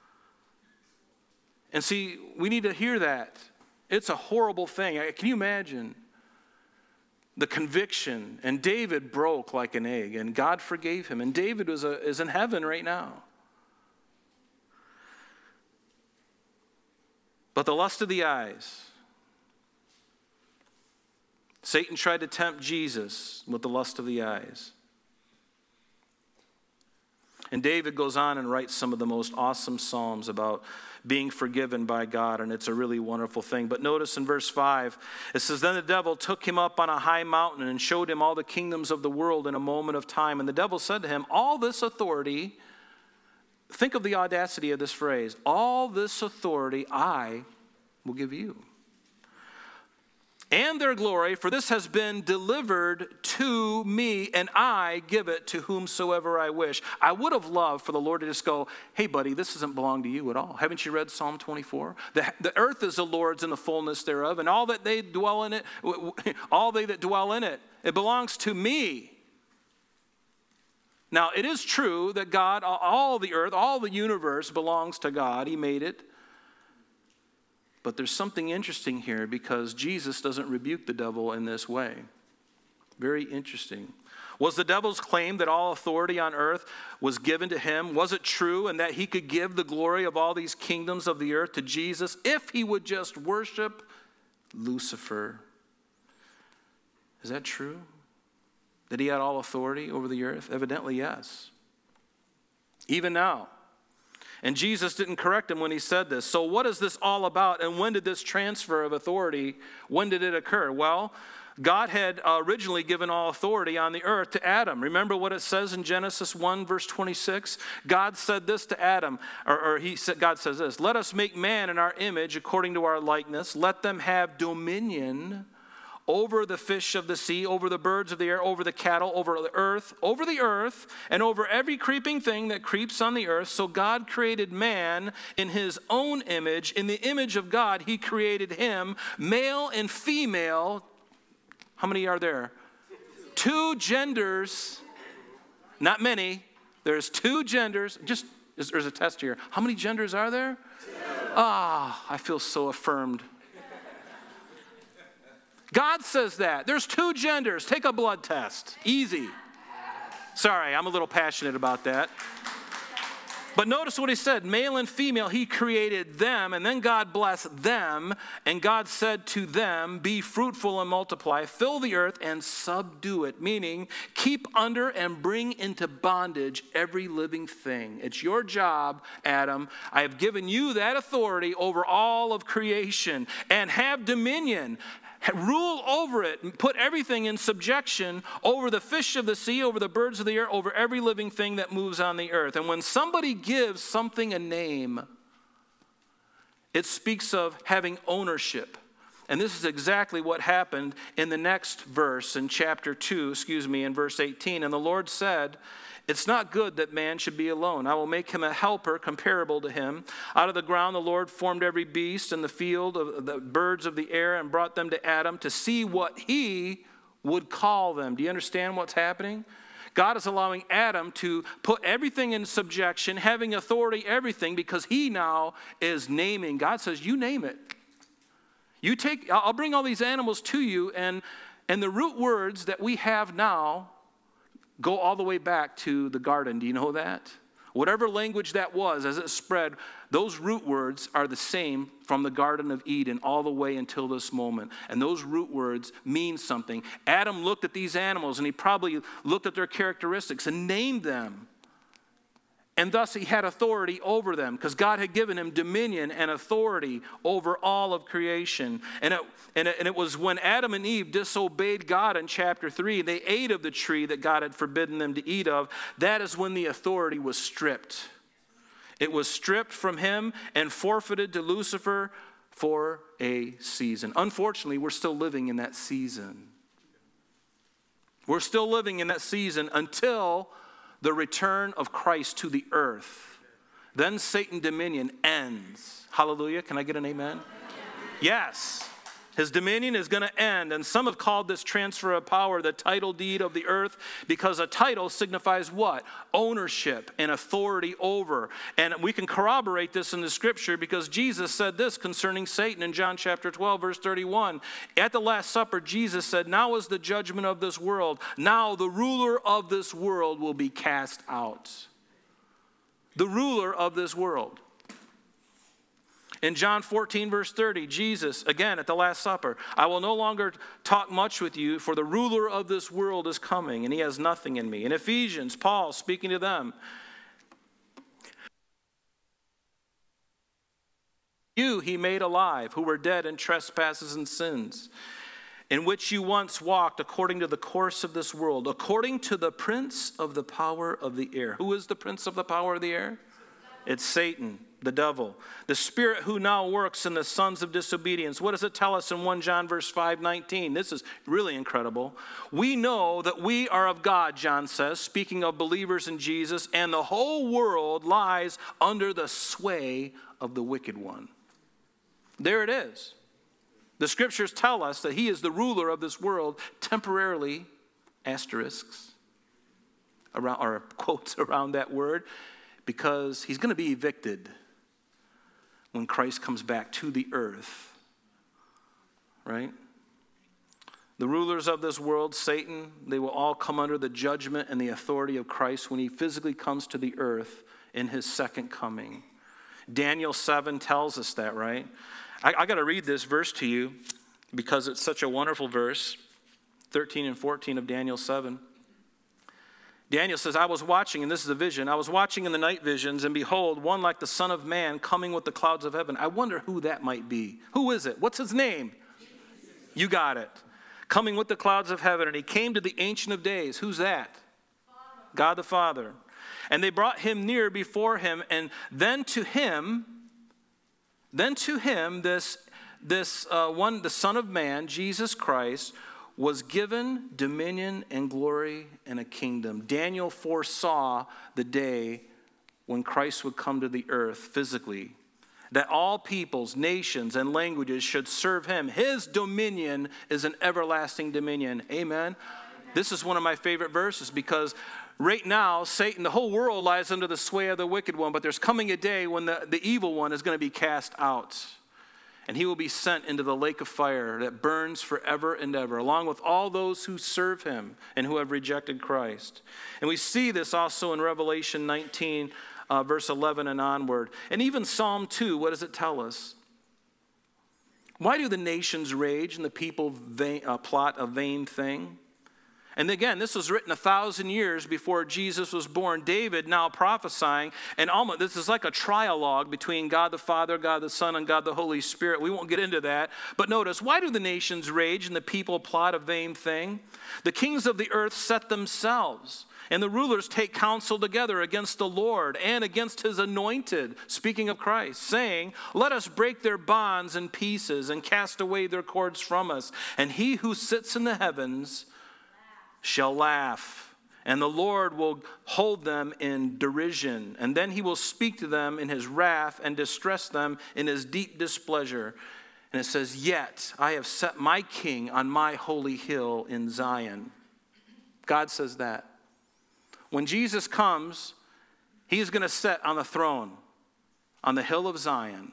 And see, we need to hear that. It's a horrible thing. Can you imagine? the conviction, and David broke like an egg, and God forgave him, and David was a, is in heaven right now. But the lust of the eyes. Satan tried to tempt Jesus with the lust of the eyes. And David goes on and writes some of the most awesome psalms about being forgiven by God, and it's a really wonderful thing. But notice in verse five, it says, "Then the devil took him up on a high mountain and showed him all the kingdoms of the world in a moment of time. And the devil said to him, all this authority," think of the audacity of this phrase, "all this authority I will give you, and their glory, for this has been delivered to me, and I give it to whomsoever I wish." I would have loved for the Lord to just go, "Hey, buddy, this doesn't belong to you at all. Haven't you read Psalm twenty-four? The, the earth is the Lord's and the fullness thereof, and all that they dwell in it, all they that dwell in it, it belongs to me." Now, it is true that God, all the earth, all the universe belongs to God. He made it. But there's something interesting here because Jesus doesn't rebuke the devil in this way. Very interesting. Was the devil's claim that all authority on earth was given to him? Was it true and that he could give the glory of all these kingdoms of the earth to Jesus if he would just worship Lucifer? Is that true? That he had all authority over the earth? Evidently, yes. Even now. And Jesus didn't correct him when he said this. So what is this all about? And when did this transfer of authority, when did it occur? Well, God had originally given all authority on the earth to Adam. Remember what it says in Genesis one, verse twenty-six? God said this to Adam, or, or he said, God says this, "Let us make man in our image according to our likeness. Let them have dominion over the fish of the sea, over the birds of the air, over the cattle, over the earth, over the earth, and over every creeping thing that creeps on the earth." So God created man in his own image. In the image of God, he created him, male and female. How many are there? Two genders. Not many. There's two genders. Just, there's a test here. How many genders are there? Ah, I feel so affirmed. God says that. There's two genders. Take a blood test. Easy. Sorry, I'm a little passionate about that. But notice what he said. Male and female, he created them, and then God blessed them, and God said to them, "Be fruitful and multiply, fill the earth and subdue it," meaning keep under and bring into bondage every living thing. It's your job, Adam. I have given you that authority over all of creation, and have dominion. Rule over it and put everything in subjection over the fish of the sea, over the birds of the air, over every living thing that moves on the earth. And when somebody gives something a name, it speaks of having ownership. And this is exactly what happened in the next verse in chapter two, excuse me, in verse eighteen. "And the Lord said, it's not good that man should be alone. I will make him a helper comparable to him. Out of the ground the Lord formed every beast in the field, of the birds of the air, and brought them to Adam to see what he would call them." Do you understand what's happening? God is allowing Adam to put everything in subjection, having authority, everything, because he now is naming. God says, you name it. You take, I'll bring all these animals to you, and, and the root words that we have now go all the way back to the garden. Do you know that? Whatever language that was, as it spread, those root words are the same from the Garden of Eden all the way until this moment. And those root words mean something. Adam looked at these animals, and he probably looked at their characteristics and named them. And thus he had authority over them because God had given him dominion and authority over all of creation. And it, and, it, and it was when Adam and Eve disobeyed God in chapter three, they ate of the tree that God had forbidden them to eat of. That is when the authority was stripped. It was stripped from him and forfeited to Lucifer for a season. Unfortunately, we're still living in that season. We're still living in that season until the return of Christ to the earth. Then Satan's dominion ends. Hallelujah. Can I get an amen? Yes. His dominion is going to end, and some have called this transfer of power the title deed of the earth, because a title signifies what? Ownership and authority over. And we can corroborate this in the scripture, because Jesus said this concerning Satan in John chapter twelve, verse thirty-one. At the Last Supper, Jesus said, "Now is the judgment of this world. Now the ruler of this world will be cast out." The ruler of this world. In John fourteen, verse thirty, Jesus, again at the Last Supper, "I will no longer talk much with you, for the ruler of this world is coming, and he has nothing in me." In Ephesians, Paul speaking to them, "You he made alive, who were dead in trespasses and sins, in which you once walked according to the course of this world, according to the prince of the power of the air." Who is the prince of the power of the air? It's Satan, the devil. "The spirit who now works in the sons of disobedience." What does it tell us in First John verse five nineteen? This is really incredible. "We know that we are of God," John says, speaking of believers in Jesus, "and the whole world lies under the sway of the wicked one." There it is. The scriptures tell us that he is the ruler of this world temporarily, asterisks, around, or quotes around that word, because he's going to be evicted when Christ comes back to the earth, right? The rulers of this world, Satan, they will all come under the judgment and the authority of Christ when he physically comes to the earth in his second coming. Daniel seven tells us that, right? I, I got to read this verse to you because it's such a wonderful verse, thirteen and fourteen of Daniel seven. Daniel says, "I was watching," and this is a vision, "I was watching in the night visions, and behold, one like the Son of Man coming with the clouds of heaven." I wonder who that might be. Who is it? What's his name? You got it. "Coming with the clouds of heaven, and he came to the Ancient of Days." Who's that? Father. God the Father. "And they brought him near before him, and then to him, then to him, this, this uh, one, the Son of Man, Jesus Christ, was given dominion and glory and a kingdom." Daniel foresaw the day when Christ would come to the earth physically, that all peoples, nations, and languages should serve him. His dominion is an everlasting dominion. Amen. This is one of my favorite verses, because right now, Satan, the whole world lies under the sway of the wicked one, but there's coming a day when the, the evil one is going to be cast out. And he will be sent into the lake of fire that burns forever and ever, along with all those who serve him and who have rejected Christ. And we see this also in Revelation nineteen, uh, verse eleven and onward. And even Psalm two, what does it tell us? "Why do the nations rage and the people vain, uh, plot a vain thing?" And again, this was written a thousand years before Jesus was born. David now prophesying, and almost this is like a trialogue between God the Father, God the Son, and God the Holy Spirit. We won't get into that. But notice, "Why do the nations rage and the people plot a vain thing? The kings of the earth set themselves, and the rulers take counsel together against the Lord and against his anointed," speaking of Christ, "saying, let us break their bonds in pieces and cast away their cords from us. And he who sits in the heavens shall laugh, and the Lord will hold them in derision. And then he will speak to them in his wrath and distress them in his deep displeasure." And it says, "Yet I have set my king on my holy hill in Zion." God says that. When Jesus comes, he's going to sit on the throne on the hill of Zion.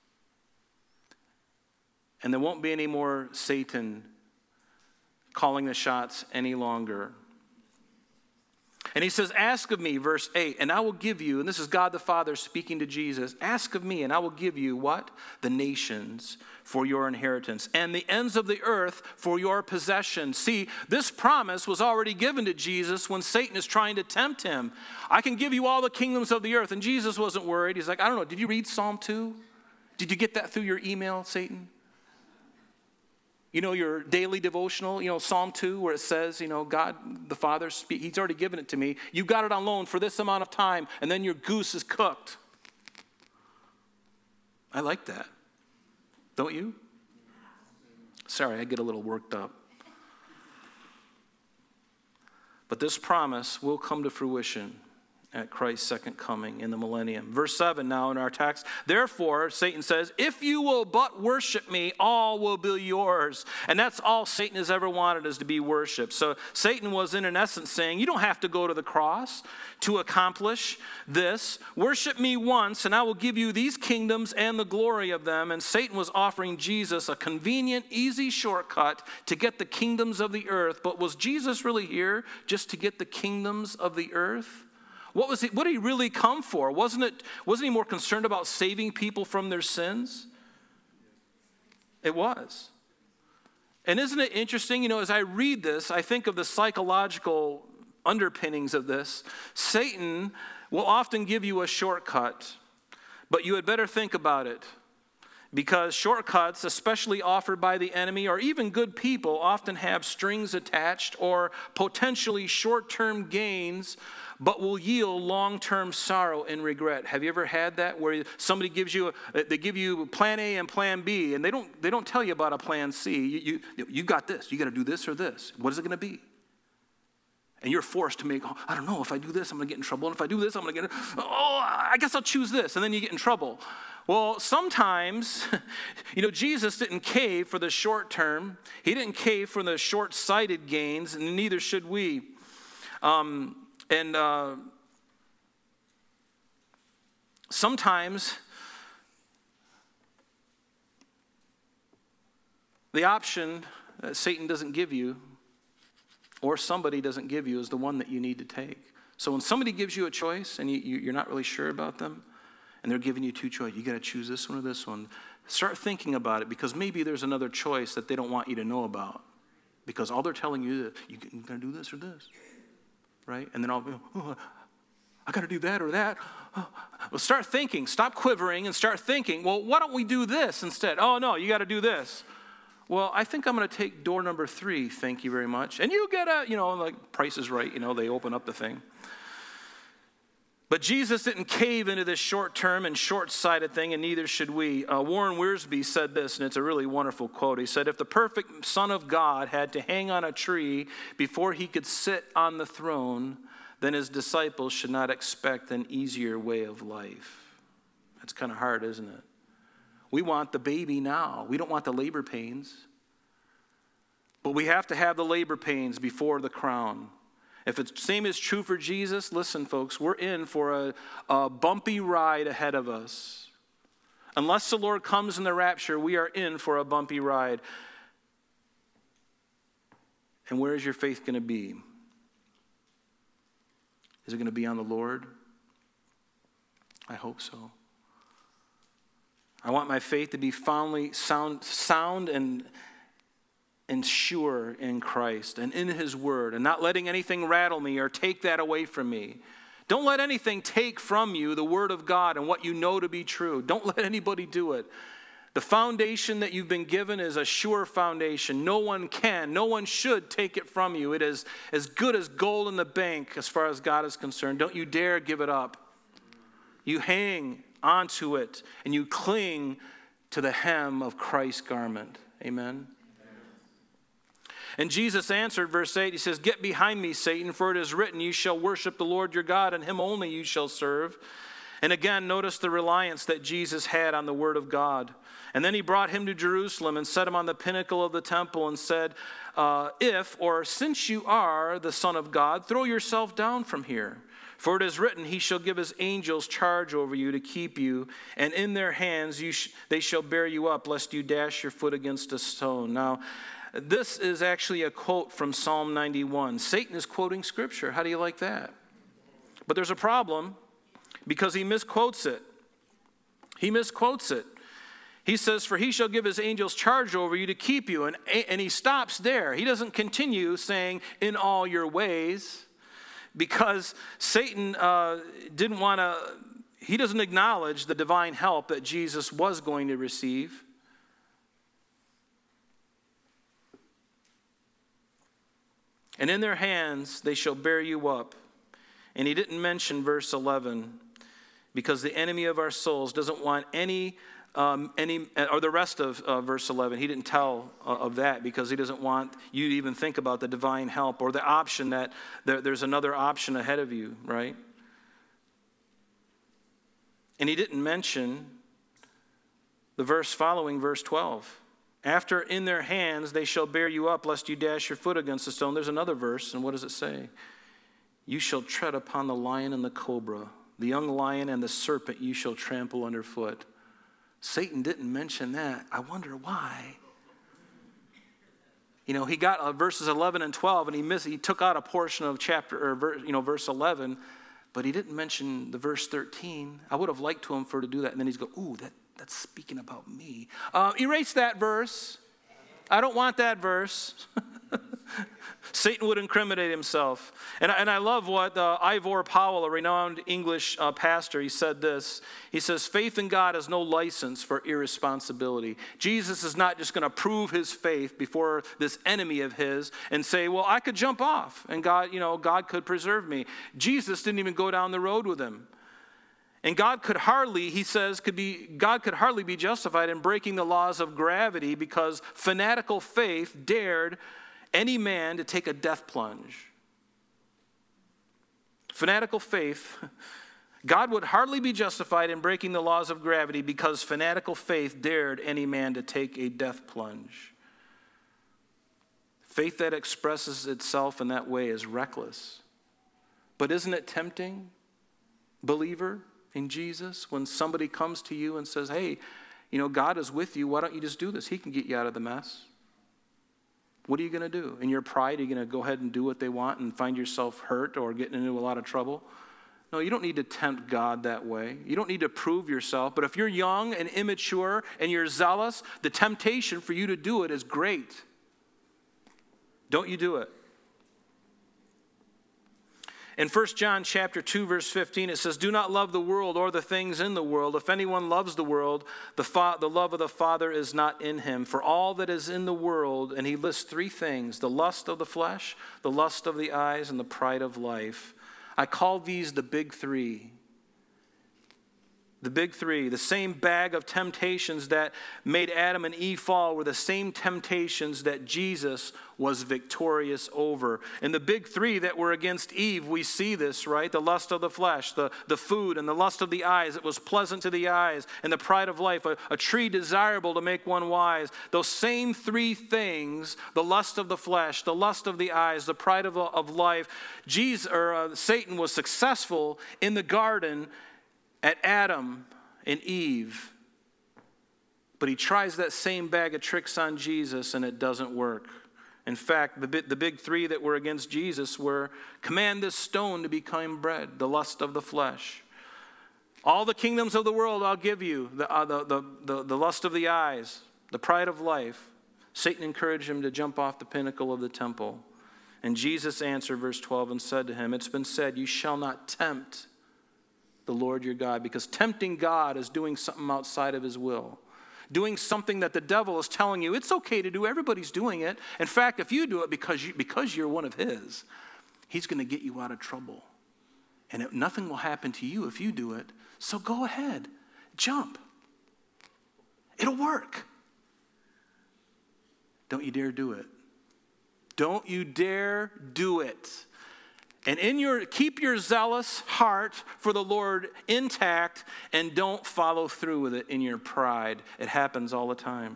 And there won't be any more Satan calling the shots any longer. And he says, "Ask of me," verse eight, "and I will give you," and this is God the Father speaking to Jesus, "ask of me, and I will give you" what? "The nations for your inheritance, and the ends of the earth for your possession." See, this promise was already given to Jesus when Satan is trying to tempt him. "I can give you all the kingdoms of the earth." And Jesus wasn't worried. He's like, "I don't know, did you read Psalm two? Did you get that through your email, Satan? You know, your daily devotional, you know, Psalm two, where it says, you know, God the Father, speak, he's already given it to me. You got it on loan for this amount of time, and then your goose is cooked." I like that. Don't you? Sorry, I get a little worked up. But this promise will come to fruition. at Christ's second coming in the millennium. Verse seven now in our text. Therefore, Satan says, if you will but worship me, all will be yours. And that's all Satan has ever wanted, is to be worshiped. So Satan was in an essence saying, you don't have to go to the cross to accomplish this. Worship me once and I will give you these kingdoms and the glory of them. And Satan was offering Jesus a convenient, easy shortcut to get the kingdoms of the earth. But was Jesus really here just to get the kingdoms of the earth? What was he, what did he really come for? Wasn't it, wasn't he more concerned about saving people from their sins? It was. And isn't it interesting, you know, as I read this, I think of the psychological underpinnings of this. Satan will often give you a shortcut, but you had better think about it. Because shortcuts, especially offered by the enemy or even good people, often have strings attached or potentially short-term gains, but will yield long-term sorrow and regret. Have you ever had that where somebody gives you, a, they give you plan A and plan B, and they don't, they don't tell you about a plan C. You, you, you got this. You got to do this or this. What is it going to be? And you're forced to make, oh, I don't know, if I do this, I'm going to get in trouble. And if I do this, I'm going to get, oh, I guess I'll choose this. And then you get in trouble. Well, sometimes, you know, Jesus didn't cave for the short term. He didn't cave for the short-sighted gains, and neither should we. Um, and uh, sometimes the option that Satan doesn't give you, or somebody doesn't give you, is the one that you need to take. So when somebody gives you a choice and you, you're not really sure about them, and they're giving you two choices, you got to choose this one or this one, start thinking about it, because maybe there's another choice that they don't want you to know about. Because all they're telling you is, you got to do this or this, right? And then I'll be, oh, I got to do that or that. Oh. Well, start thinking. Stop quivering and start thinking, well, why don't we do this instead? Oh, no, you got to do this. Well, I think I'm going to take door number three, thank you very much. And you get a, you know, like Price is Right, you know, they open up the thing. But Jesus didn't cave into this short-term and short-sighted thing, and neither should we. Uh, Warren Wiersbe said this, and it's a really wonderful quote. He said, if the perfect Son of God had to hang on a tree before he could sit on the throne, then his disciples should not expect an easier way of life. That's kind of hard, isn't it? We want the baby now. We don't want the labor pains. But we have to have the labor pains before the crown. If the same is true for Jesus, listen, folks, we're in for a, a bumpy ride ahead of us. Unless the Lord comes in the rapture, we are in for a bumpy ride. And where is your faith going to be? Is it going to be on the Lord? I hope so. I want my faith to be foundly sound, sound and and sure in Christ and in his word, and not letting anything rattle me or take that away from me. Don't let anything take from you the word of God and what you know to be true. Don't let anybody do it. The foundation that you've been given is a sure foundation. No one can, no one should take it from you. It is as good as gold in the bank as far as God is concerned. Don't you dare give it up. You hang onto it and you cling to the hem of Christ's garment. Amen. And Jesus answered, verse eight, he says, get behind me, Satan, for it is written, you shall worship the Lord your God, and him only you shall serve. And again, notice the reliance that Jesus had on the word of God. And then he brought him to Jerusalem and set him on the pinnacle of the temple and said, uh, if, or since you are the Son of God, throw yourself down from here. For it is written, he shall give his angels charge over you to keep you, and in their hands you sh- they shall bear you up, lest you dash your foot against a stone. Now, this is actually a quote from Psalm ninety-one. Satan is quoting Scripture. How do you like that? But there's a problem because he misquotes it. He misquotes it. He says, for he shall give his angels charge over you to keep you. And, and he stops there. He doesn't continue saying, in all your ways, because Satan uh, didn't want to, he doesn't acknowledge the divine help that Jesus was going to receive. And in their hands they shall bear you up. And he didn't mention verse eleven because the enemy of our souls doesn't want any, um, any or the rest of uh, verse eleven. He didn't tell uh, of that because he doesn't want you to even think about the divine help or the option that there, there's another option ahead of you, right? And he didn't mention the verse following, verse twelve. After in their hands they shall bear you up, lest you dash your foot against a stone. There's another verse, and what does it say? You shall tread upon the lion and the cobra, the young lion and the serpent you shall trample underfoot. Satan didn't mention that. I wonder why. You know, he got uh, verses eleven and twelve, and he missed. He took out a portion of chapter, or ver, you know, verse eleven, but he didn't mention the verse thirteen. I would have liked to him for to do that, and then he's go, ooh, that that's speaking about me. Uh, erase that verse. I don't want that verse. Satan would incriminate himself. And, and I love what uh, Ivor Powell, a renowned English uh, pastor, he said this. He says, faith in God has no license for irresponsibility. Jesus is not just going to prove his faith before this enemy of his and say, well, I could jump off and God, you know, God could preserve me. Jesus didn't even go down the road with him. And God could hardly, he says, could be God could hardly be justified in breaking the laws of gravity because fanatical faith dared any man to take a death plunge. Fanatical faith, God would hardly be justified in breaking the laws of gravity because fanatical faith dared any man to take a death plunge. Faith that expresses itself in that way is reckless. But isn't it tempting, believer in Jesus, when somebody comes to you and says, hey, you know, God is with you, why don't you just do this? He can get you out of the mess. What are you going to do? In your pride, are you going to go ahead and do what they want and find yourself hurt or getting into a lot of trouble? No, you don't need to tempt God that way. You don't need to prove yourself. But if you're young and immature and you're zealous, the temptation for you to do it is great. Don't you do it. In First John chapter two, verse fifteen, it says, do not love the world or the things in the world. If anyone loves the world, the, fa- the love of the Father is not in him. For all that is in the world, and he lists three things, the lust of the flesh, the lust of the eyes, and the pride of life. I call these the big three. The big three, the same bag of temptations that made Adam and Eve fall were the same temptations that Jesus was victorious over. And the big three that were against Eve, we see this, right? The lust of the flesh, the, the food, and the lust of the eyes. It was pleasant to the eyes, and the pride of life, a, a tree desirable to make one wise. Those same three things, the lust of the flesh, the lust of the eyes, the pride of, of life, Jesus, or, uh, Satan was successful in the garden at Adam and Eve. But he tries that same bag of tricks on Jesus and it doesn't work. In fact, the, the big three that were against Jesus were, command this stone to become bread, the lust of the flesh. All the kingdoms of the world I'll give you, the, uh, the, the, the, the lust of the eyes, the pride of life. Satan encouraged him to jump off the pinnacle of the temple. And Jesus answered, verse twelve, and said to him, it's been said, you shall not tempt the Lord your God, because tempting God is doing something outside of his will. Doing something that the devil is telling you, it's okay to do, everybody's doing it. In fact, if you do it because, you, because you're one of his, he's going to get you out of trouble. And it, nothing will happen to you if you do it. So go ahead, jump. It'll work. Don't you dare do it. Don't you dare do it. And in your keep your zealous heart for the Lord intact, and don't follow through with it in your pride. It happens all the time.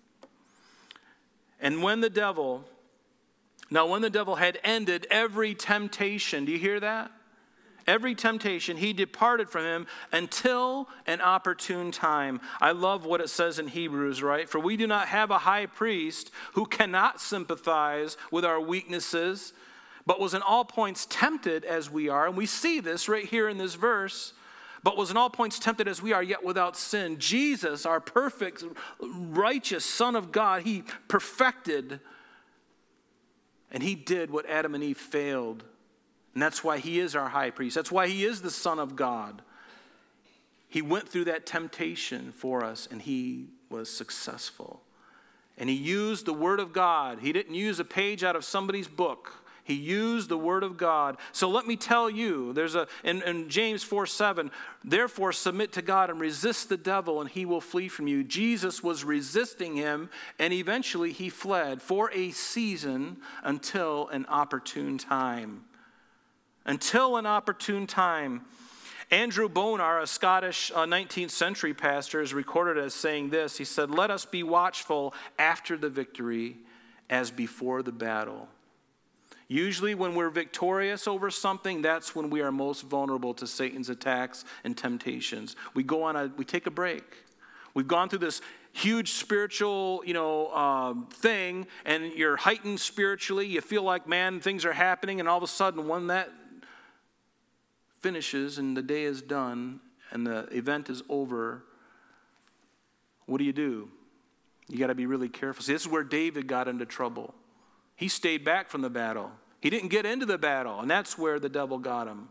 And when the devil, now when the devil had ended every temptation, do you hear that? Every temptation, he departed from him until an opportune time. I love what it says in Hebrews, right? For we do not have a high priest who cannot sympathize with our weaknesses, but was in all points tempted as we are. And we see this right here in this verse. But was in all points tempted as we are, yet without sin. Jesus, our perfect, righteous Son of God, he perfected. And he did what Adam and Eve failed. And that's why he is our high priest. That's why he is the Son of God. He went through that temptation for us, and he was successful. And he used the Word of God. He didn't use a page out of somebody's book. He used the Word of God. So let me tell you, there's a in, in James four seven, therefore submit to God and resist the devil and he will flee from you. Jesus was resisting him and eventually he fled for a season until an opportune time. Until an opportune time. Andrew Bonar, a Scottish uh, nineteenth century pastor, is recorded as saying this. He said, "Let us be watchful after the victory as before the battle." Usually when we're victorious over something, that's when we are most vulnerable to Satan's attacks and temptations. We go on a, we take a break. We've gone through this huge spiritual, you know, um, thing, and you're heightened spiritually. You feel like, man, things are happening, and all of a sudden, when that finishes and the day is done and the event is over, what do you do? You got to be really careful. See, this is where David got into trouble. He stayed back from the battle. He didn't get into the battle, and that's where the devil got him.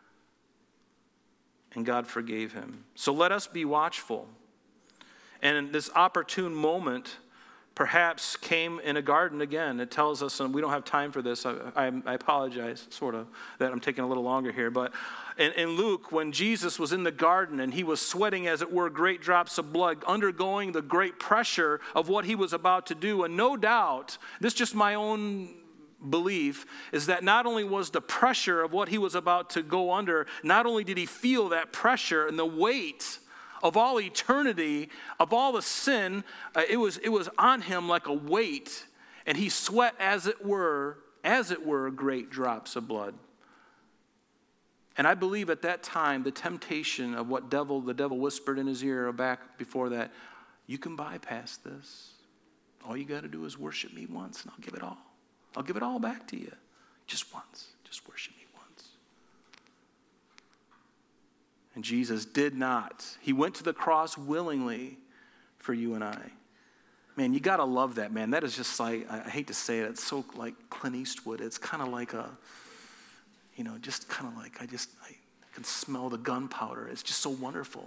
And God forgave him. So let us be watchful. And in this opportune moment perhaps came in a garden again. It tells us, and we don't have time for this. I, I, I apologize, sort of, that I'm taking a little longer here. But in, in Luke, when Jesus was in the garden and he was sweating, as it were, great drops of blood, undergoing the great pressure of what he was about to do. And no doubt, this is just my own belief, is that not only was the pressure of what he was about to go under, not only did he feel that pressure and the weight of all eternity, of all the sin, uh, it was it was on him like a weight, and he sweat as it were, as it were, great drops of blood. And I believe at that time, the temptation of what devil the devil whispered in his ear back before that, you can bypass this. All you got to do is worship me once, and I'll give it all. I'll give it all back to you, just once. Just worship me. And Jesus did not. He went to the cross willingly for you and I. Man, you got to love that, man. That is just like, I hate to say it, it's so like Clint Eastwood. It's kind of like a, you know, just kind of like, I just, I can smell the gunpowder. It's just so wonderful.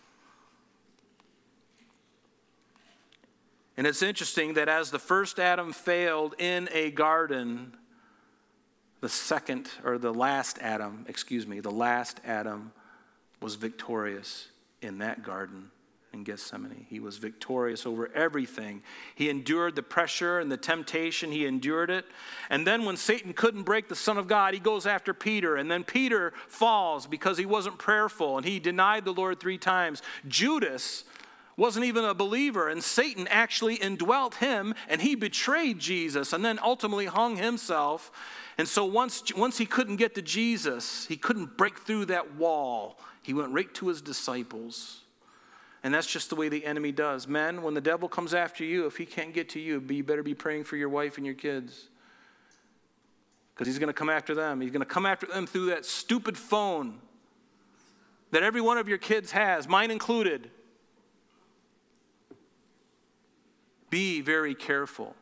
And it's interesting that as the first Adam failed in a garden, the second, or the last Adam, excuse me, the last Adam was victorious in that garden in Gethsemane. He was victorious over everything. He endured the pressure and the temptation. He endured it. And then when Satan couldn't break the Son of God, he goes after Peter. And then Peter falls because he wasn't prayerful and he denied the Lord three times. Judas wasn't even a believer, and Satan actually indwelt him, and he betrayed Jesus and then ultimately hung himself. And so once, once he couldn't get to Jesus, he couldn't break through that wall. He went right to his disciples. And that's just the way the enemy does. Men, when the devil comes after you, if he can't get to you, you better be praying for your wife and your kids. Because he's going to come after them. He's going to come after them through that stupid phone that every one of your kids has, mine included. Be very careful.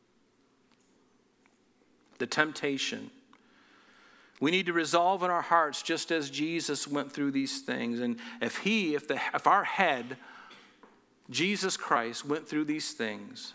The temptation. We need to resolve in our hearts, just as Jesus went through these things. And if he, if the, if our head, Jesus Christ, went through these things,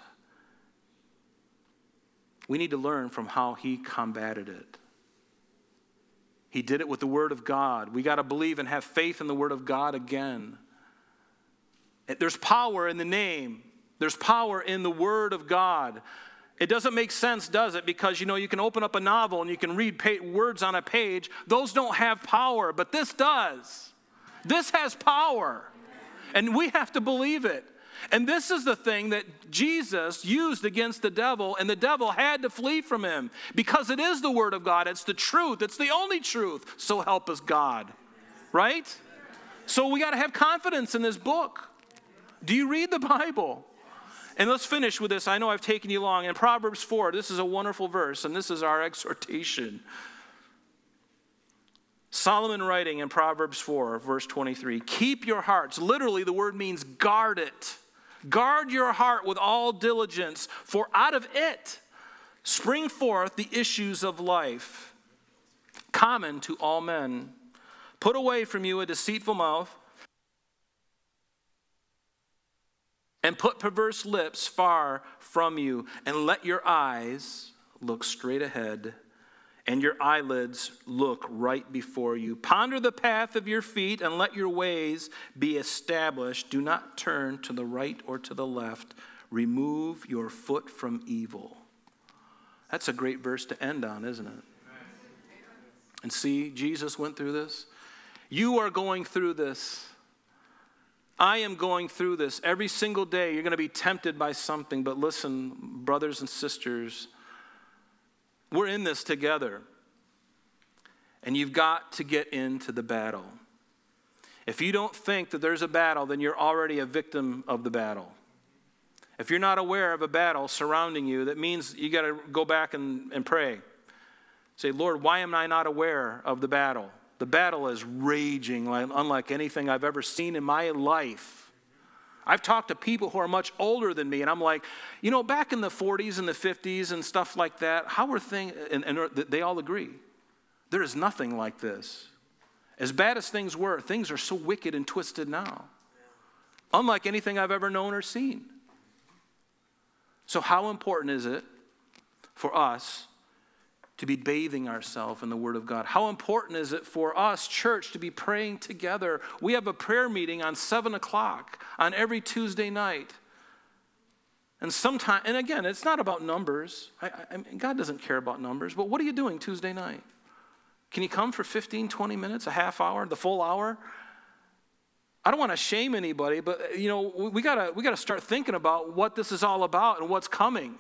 we need to learn from how he combated it. He did it with the Word of God. We got to believe and have faith in the Word of God again. There's power in the name. There's power in the Word of God. It doesn't make sense, does it? Because, you know, you can open up a novel and you can read pa- words on a page. Those don't have power, but this does. This has power. And we have to believe it. And this is the thing that Jesus used against the devil, and the devil had to flee from him. Because it is the Word of God. It's the truth. It's the only truth. So help us God. Right? So we got to have confidence in this book. Do you read the Bible? And let's finish with this. I know I've taken you long. In Proverbs four, this is a wonderful verse, and this is our exhortation. Solomon writing in Proverbs four, verse twenty-three, keep your hearts. Literally, the word means guard it. Guard your heart with all diligence, for out of it spring forth the issues of life, common to all men. Put away from you a deceitful mouth, and put perverse lips far from you, and let your eyes look straight ahead, and your eyelids look right before you. Ponder the path of your feet, and let your ways be established. Do not turn to the right or to the left. Remove your foot from evil. That's a great verse to end on, isn't it? And see, Jesus went through this. You are going through this. I am going through this. Every single day you're going to be tempted by something. But listen, brothers and sisters, we're in this together. And you've got to get into the battle. If you don't think that there's a battle, then you're already a victim of the battle. If you're not aware of a battle surrounding you, that means you got to go back and, and pray. Say, Lord, why am I not aware of the battle? The battle is raging like, unlike anything I've ever seen in my life. I've talked to people who are much older than me, and I'm like, you know, back in the forties and the fifties and stuff like that, how were things, and, and they all agree, there is nothing like this. As bad as things were, things are so wicked and twisted now. Unlike anything I've ever known or seen. So how important is it for us to be bathing ourselves in the Word of God? How important is it for us, church, to be praying together? We have a prayer meeting on seven o'clock on every Tuesday night. And sometime, and again, it's not about numbers. I, I mean, God doesn't care about numbers. But what are you doing Tuesday night? Can you come for fifteen, twenty minutes, a half hour, the full hour? I don't want to shame anybody, but you know, we gotta we gotta start thinking about what this is all about and what's coming.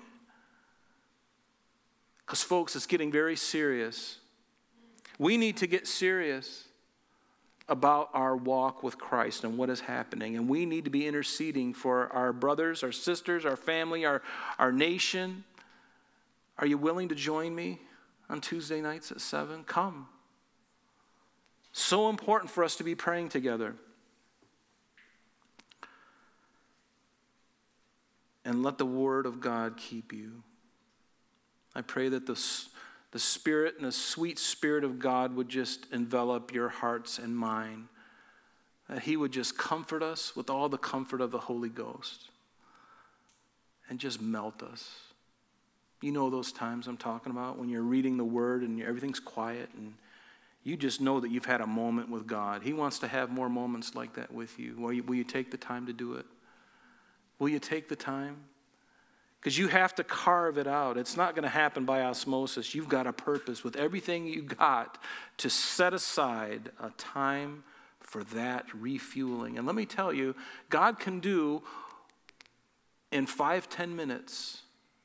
Because folks, it's getting very serious. We need to get serious about our walk with Christ and what is happening. And we need to be interceding for our brothers, our sisters, our family, our, our nation. Are you willing to join me on Tuesday nights at seven? Come. So important for us to be praying together. And let the Word of God keep you. I pray that the, the Spirit and the sweet Spirit of God would just envelop your hearts and mine. That He would just comfort us with all the comfort of the Holy Ghost. And just melt us. You know those times I'm talking about when you're reading the Word and everything's quiet and you just know that you've had a moment with God. He wants to have more moments like that with you. Will you, will you take the time to do it? Will you take the time? Because you have to carve it out. It's not going to happen by osmosis. You've got a purpose with everything you got to set aside a time for that refueling. And let me tell you, God can do in five, ten minutes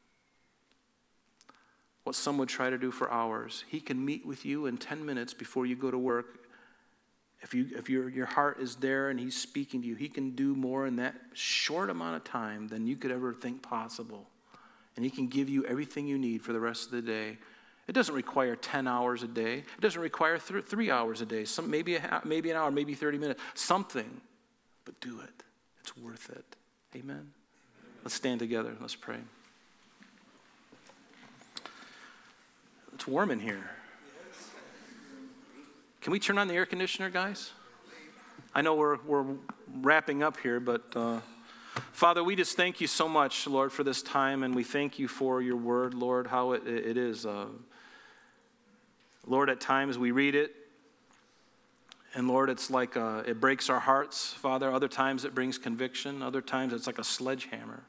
what some would try to do for hours. He can meet with you in ten minutes before you go to work. If you if your your heart is there and He's speaking to you, He can do more in that short amount of time than you could ever think possible. And He can give you everything you need for the rest of the day. It doesn't require ten hours a day. It doesn't require th- three hours a day. Some maybe a, maybe an hour, maybe thirty minutes. Something, but do it. It's worth it. Amen. Let's stand together. Let's pray. It's warm in here. Can we turn on the air conditioner, guys? I know we're we're wrapping up here, but uh, Father, we just thank you so much, Lord, for this time, and we thank you for your word, Lord, how it, it is. Uh, Lord, at times we read it, and Lord, it's like uh, it breaks our hearts, Father. Other times it brings conviction. Other times it's like a sledgehammer.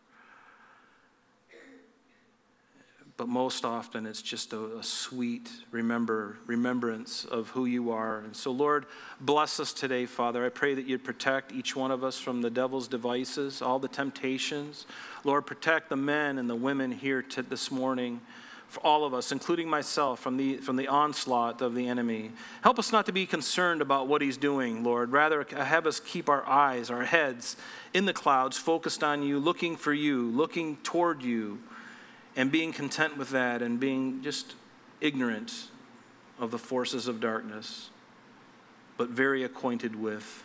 But most often it's just a, a sweet remember remembrance of who you are. And so, Lord, bless us today, Father. I pray that you'd protect each one of us from the devil's devices, all the temptations. Lord, protect the men and the women here to this morning, for all of us, including myself, from the, from the onslaught of the enemy. Help us not to be concerned about what he's doing, Lord. Rather, have us keep our eyes, our heads in the clouds, focused on you, looking for you, looking toward you, and being content with that and being just ignorant of the forces of darkness, but very acquainted with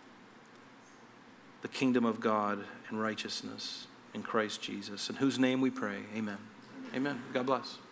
the kingdom of God and righteousness in Christ Jesus, in whose name we pray. Amen. Amen. God bless.